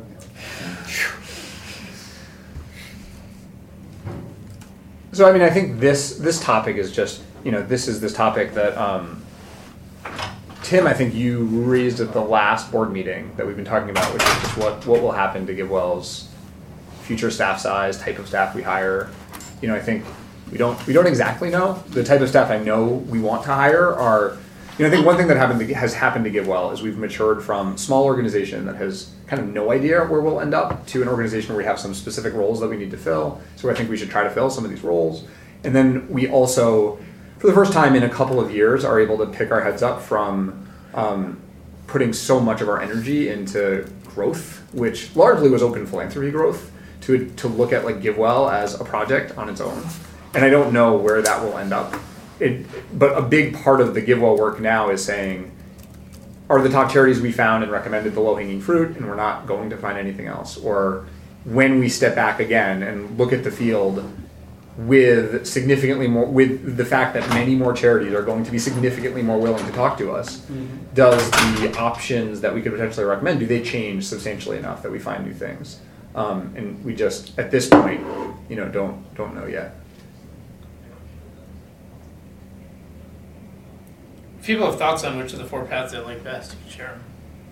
So I mean, I think this this topic is just, you know, this is this topic that um, Tim, I think you raised at the last board meeting that we've been talking about, which is just what what will happen to GiveWell's future staff size, type of staff we hire. You know, I think we don't we don't exactly know. The type of staff I know we want to hire are, you know, I think one thing that happened to, has happened to GiveWell is we've matured from small organization that has kind of no idea where we'll end up to an organization where we have some specific roles that we need to fill. So I think we should try to fill some of these roles. And then we also, for the first time in a couple of years, are able to pick our heads up from um, putting so much of our energy into growth, which largely was open philanthropy growth, to to look at like GiveWell as a project on its own. And I don't know where that will end up. It, but a big part of the GiveWell work now is saying, are the top charities we found and recommended the low-hanging fruit, and we're not going to find anything else? Or when we step back again and look at the field with significantly more, with the fact that many more charities are going to be significantly more willing to talk to us, mm-hmm. does the options that we could potentially recommend, do they change substantially enough that we find new things? Um, and we just, at this point, you know, don't don't know yet. If people have thoughts on which of the four paths they like best, you can share them.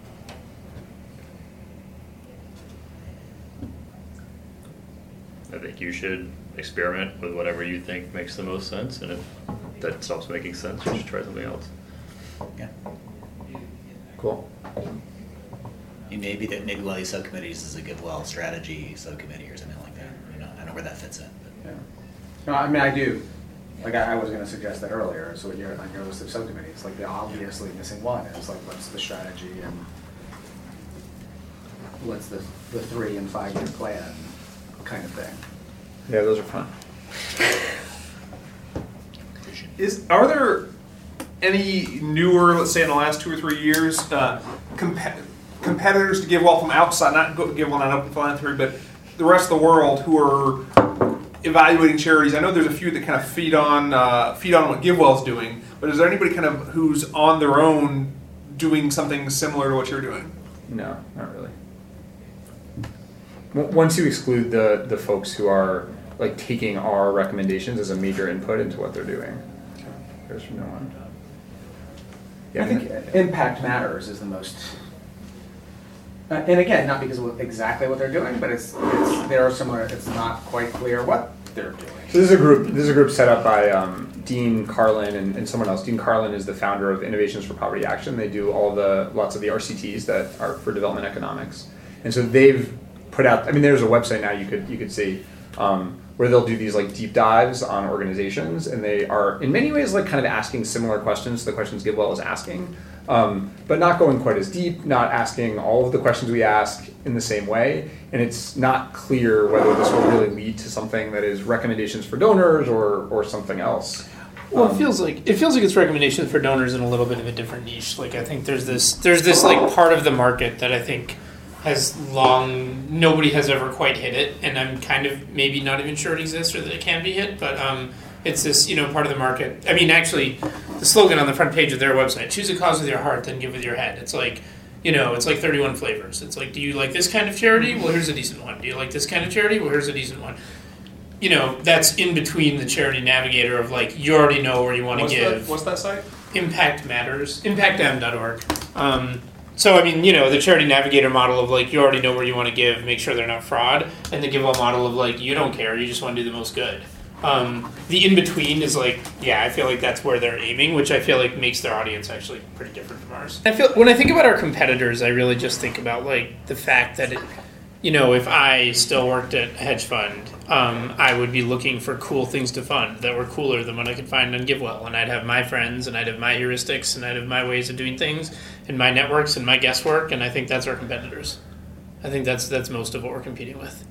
I think you should experiment with whatever you think makes the most sense, and if that stops making sense, you should try something else. Yeah. Cool. And maybe that maybe one of these subcommittees is a GiveWell strategy subcommittee or something like that. You know, I don't know where that fits in. But. Yeah. No, I mean I do. Like I, I was going to suggest that earlier. So you're like your list of subcommittees, like the obviously missing one is like what's the strategy and what's the the three and five year plan kind of thing. Yeah, those are fun. Is are there any newer, let's say in the last two or three years, uh, comp- competitors to GiveWell from outside, not GiveWell, not Open Philanthropy, but the rest of the world who are evaluating charities? I know there's a few that kind of feed on uh, feed on what GiveWell's doing, but is there anybody kind of who's on their own doing something similar to what you're doing? No, not really. Once you exclude the the folks who are like taking our recommendations as a major input into what they're doing, there's no one. I think impact matters is the most. Uh, and again, not because of exactly what they're doing, but it's, it's there are similar. It's not quite clear what they're doing. So this is a group. This is a group set up by um, Dean Carlin and, and someone else. Dean Carlin is the founder of Innovations for Poverty Action. They do all the lots of the R C Ts that are for development economics, and so they've put out. I mean, there's a website now you could you could see um, where they'll do these like deep dives on organizations, and they are in many ways like kind of asking similar questions to the questions GiveWell is asking. Um, but not going quite as deep, not asking all of the questions we ask in the same way, and it's not clear whether this will really lead to something that is recommendations for donors or, or something else. Well, Um, it feels like it feels like it's recommendations for donors in a little bit of a different niche. Like I think there's this there's this like part of the market that I think has long nobody has ever quite hit it, and I'm kind of maybe not even sure it exists or that it can be hit, but um, it's this you know part of the market. I mean, actually, the slogan on the front page of their website: "Choose a cause with your heart, then give with your head." It's like, you know, it's like thirty-one flavors. It's like, do you like this kind of charity? Well, here's a decent one. Do you like this kind of charity? Well, here's a decent one. You know, that's in between the charity navigator of like, you already know where you want to What's give. that, what's that site? Impact Matters, impact m dot org. Um, so, I mean, you know, the charity navigator model of like, you already know where you want to give, make sure they're not fraud, and the GiveWell model of like, you don't care, you just want to do the most good. Um, the in-between is like, yeah, I feel like that's where they're aiming, which I feel like makes their audience actually pretty different from ours. I feel when I think about our competitors, I really just think about like the fact that, it, you know, if I still worked at a hedge fund, um, I would be looking for cool things to fund that were cooler than what I could find on GiveWell, and I'd have my friends, and I'd have my heuristics, and I'd have my ways of doing things, and my networks, and my guesswork, and I think that's our competitors. I think that's that's most of what we're competing with.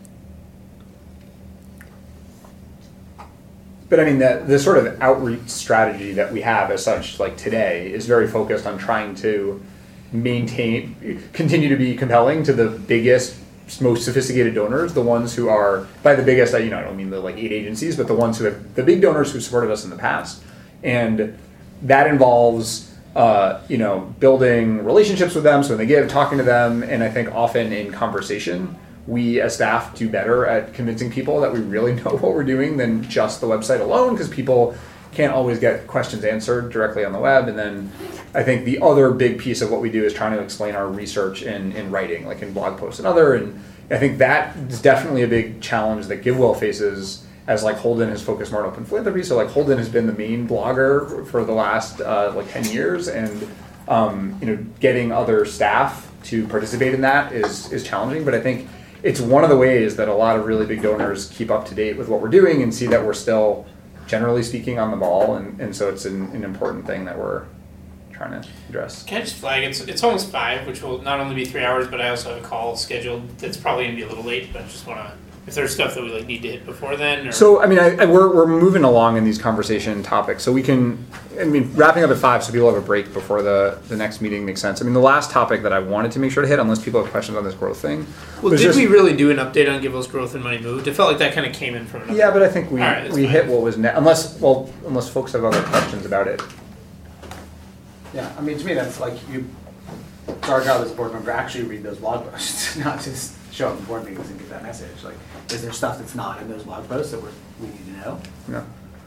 But I mean, the, the sort of outreach strategy that we have as such, like today, is very focused on trying to maintain, continue to be compelling to the biggest, most sophisticated donors, the ones who are, by the biggest, I, you know, I don't mean the like eight agencies, but the ones who have, the big donors who supported us in the past. And that involves, uh, you know, building relationships with them, so when they give, talking to them, and I think often in conversation, we as staff do better at convincing people that we really know what we're doing than just the website alone, because people can't always get questions answered directly on the web. And then I think the other big piece of what we do is trying to explain our research in, in writing, like in blog posts and other. And I think that is definitely a big challenge that GiveWell faces, as like Holden has focused more on open philanthropy. So like Holden has been the main blogger for the last uh, like ten years, and um, you know, getting other staff to participate in that is is challenging. But I think it's one of the ways that a lot of really big donors keep up to date with what we're doing and see that we're still, generally speaking, on the ball. And, and so it's an, an important thing that we're trying to address. Can I just flag, it's it's almost five, which will not only be three hours, but I also have a call scheduled that's probably going to be a little late, but I just want to, if there's stuff that we like need to hit before then. Or... So, I mean, I, I, we're, we're moving along in these conversation topics, so we can, I mean, wrapping up at five so people have a break before the, the next meeting makes sense. I mean, the last topic that I wanted to make sure to hit, unless people have questions on this growth thing. Well, did just, we really do an update on GiveWell's growth and money moved? It felt like that kind of came in from another. Yeah, but I think we, right, we fine. hit what was, ne- unless, well, unless folks have other questions about it. Yeah, I mean, to me, that's like you. It's our job as a board member to actually read those blog posts, not just show up in board meetings and get that message. Like, is there stuff that's not in those blog posts that we're, we need to know? No.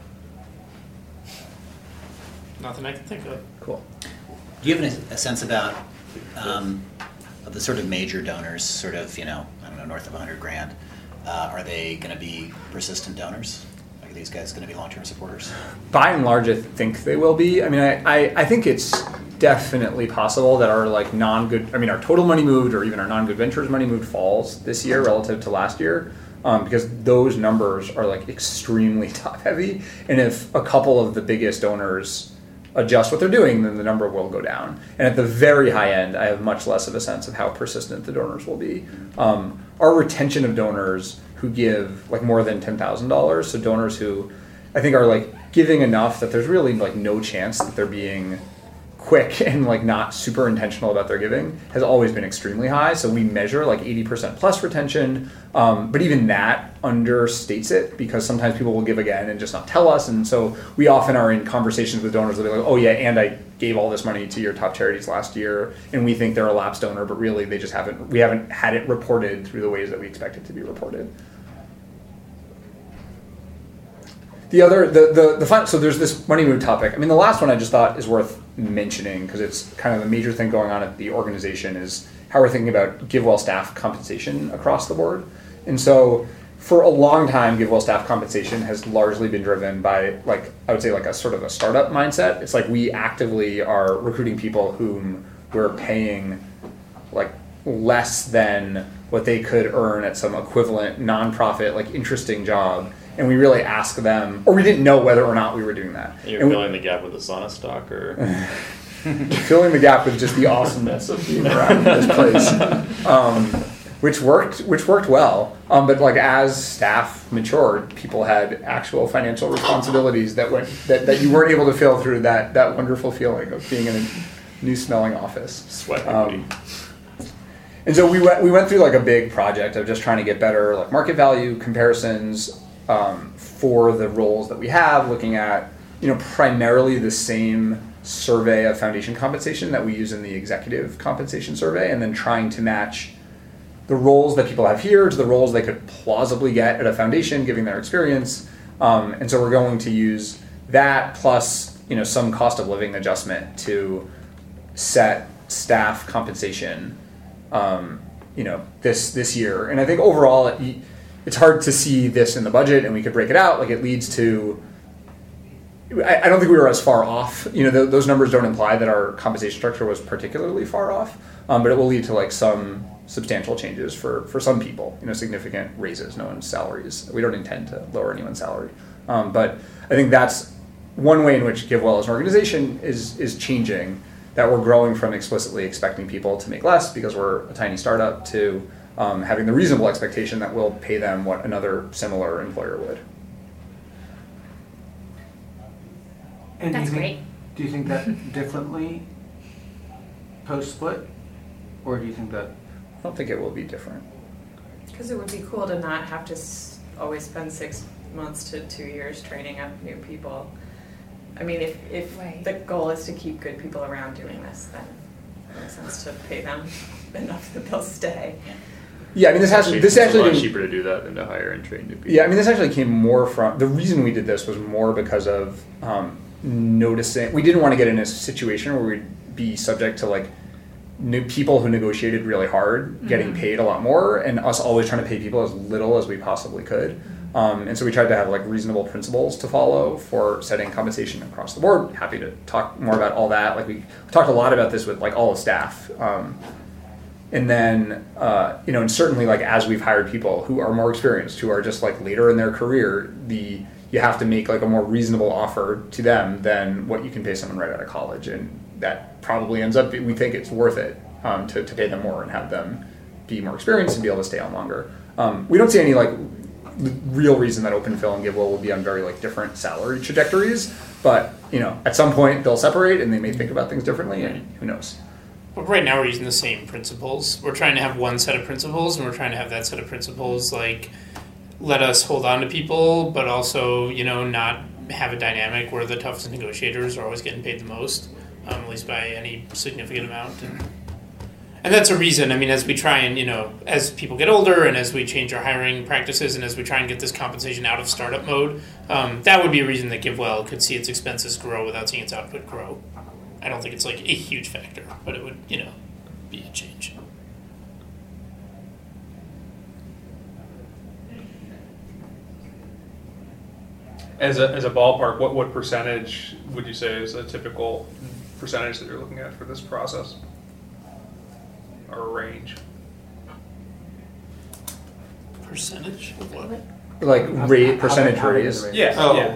Nothing I can think of. Cool. Do you have a, a sense about um, of the sort of major donors, sort of, you know, I don't know, north of a hundred grand? Uh, are they going to be persistent donors? Like, are these guys going to be long-term supporters? By and large, I think they will be. I mean, I, I, I think it's definitely possible that our like non-good, I mean, our total money moved or even our non-good ventures money moved falls this year relative to last year, um, because those numbers are like extremely top heavy. And if a couple of the biggest donors adjust what they're doing, then the number will go down. And at the very high end, I have much less of a sense of how persistent the donors will be. Um, our retention of donors who give like more than ten thousand dollars, so donors who I think are like giving enough that there's really like no chance that they're being quick and like not super intentional about their giving, has always been extremely high. So we measure like eighty percent plus retention, um, but even that understates it, because sometimes people will give again and just not tell us. And so we often are in conversations with donors that are like, oh yeah, and I gave all this money to your top charities last year, and we think they're a lapsed donor, but really they just haven't, we haven't had it reported through the ways that we expect it to be reported. The other, the, the, the final, so there's this money move topic. I mean, the last one I just thought is worth mentioning, because it's kind of a major thing going on at the organization, is how we're thinking about GiveWell staff compensation across the board. And so for a long time, GiveWell staff compensation has largely been driven by, like, I would say like a sort of a startup mindset. It's like we actively are recruiting people whom we're paying like less than what they could earn at some equivalent nonprofit, like interesting job. And we really ask them, or we didn't know whether or not we were doing that. You're and filling we, the gap with the sauna stock, or filling the gap with just the awesomeness of being around this place, um, which worked, which worked well. Um, but like as staff matured, people had actual financial responsibilities that went that, that you weren't able to fill through that that wonderful feeling of being in a new smelling office. Sweat um, And so we went we went through like a big project of just trying to get better like market value comparisons um, for the roles that we have, looking at, you know, primarily the same survey of foundation compensation that we use in the executive compensation survey, and then trying to match the roles that people have here to the roles they could plausibly get at a foundation, given their experience. Um, and so we're going to use that plus, you know, some cost of living adjustment to set staff compensation, um, you know, this this year. And I think overall, it, it's hard to see this in the budget, and we could break it out. Like it leads to, I, I don't think we were as far off. You know, th- those numbers don't imply that our compensation structure was particularly far off, um, but it will lead to like some substantial changes for, for some people, you know, significant raises, no one's salaries. We don't intend to lower anyone's salary. Um, but I think that's one way in which GiveWell as an organization is is changing, that we're growing from explicitly expecting people to make less because we're a tiny startup to um, having the reasonable expectation that we'll pay them what another similar employer would. And That's do you great. think, do you think that differently post-split? Or do you think that... I don't think it will be different. Because it would be cool to not have to s- always spend six months to two years training up new people. I mean, if, if Right. the goal is to keep good people around doing this, then it makes sense to pay them enough that they'll stay. Yeah, I mean, this has Actually, this it's actually a lot didn't- cheaper to do that than to hire and train new people. Yeah, I mean, this actually came more from, the reason we did this was more because of um, noticing, we didn't want to get in a situation where we'd be subject to like new people who negotiated really hard getting Mm-hmm. paid a lot more, and us always trying to pay people as little as we possibly could. Um, and so we tried to have like reasonable principles to follow for setting compensation across the board. Happy to talk more about all that. Like we, we talked a lot about this with like all the staff. Um, And then, uh, you know, and certainly like as we've hired people who are more experienced, who are just like later in their career, the you have to make like a more reasonable offer to them than what you can pay someone right out of college. And that probably ends up, we think it's worth it um, to, to pay them more and have them be more experienced and be able to stay on longer. Um, we don't see any like real reason that OpenPhil and GiveWell will be on very like different salary trajectories, but you know, at some point they'll separate and they may think about things differently, and who knows. But right now we're using the same principles. We're trying to have one set of principles, and we're trying to have that set of principles like let us hold on to people, but also, you know, not have a dynamic where the toughest negotiators are always getting paid the most, um, at least by any significant amount. And, and that's a reason. I mean, as we try and, you know, as people get older and as we change our hiring practices and as we try and get this compensation out of startup mode, um, that would be a reason that GiveWell could see its expenses grow without seeing its output grow. I don't think it's like a huge factor, but it would, you know, be a change. As a, as a ballpark, what, what percentage would you say is a typical percentage that you're looking at for this process? Or a range? Percentage of what? Like How- rate, how- percentage how big raise. is the raise? Yeah, Oh. yeah.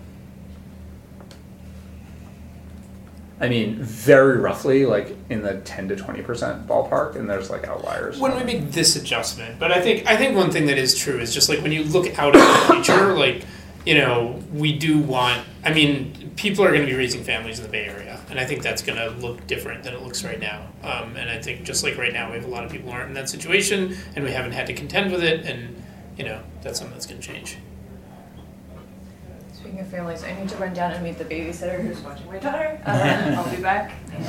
I mean, very roughly, like in the ten to twenty percent ballpark, and there's like outliers. When we make this adjustment, but I think I think one thing that is true is just like when you look out at the future, like, you know, we do want. I mean, people are going to be raising families in the Bay Area, and I think that's going to look different than it looks right now. Um, and I think just like right now, we have a lot of people who aren't in that situation, and we haven't had to contend with it, and you know, that's something that's going to change. Speaking of families, I need to run down and meet the babysitter who's watching my daughter. Uh, I'll be back. And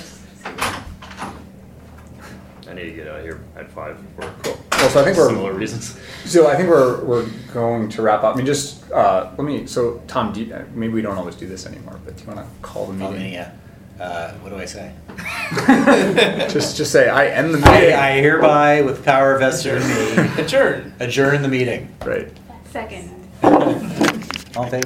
I need to get out of here at five for Well, so I think we're similar reasons. So I think we're we're going to wrap up. I mean, just uh, let me. So Tom, do you, maybe we don't always do this anymore, but do you want to call the Call meeting? me, yeah. Uh, what do I say? Just just say I end the meeting. I, I hereby, with power vested in me, Adjourn. adjourn the meeting. Right. Second. All in favor?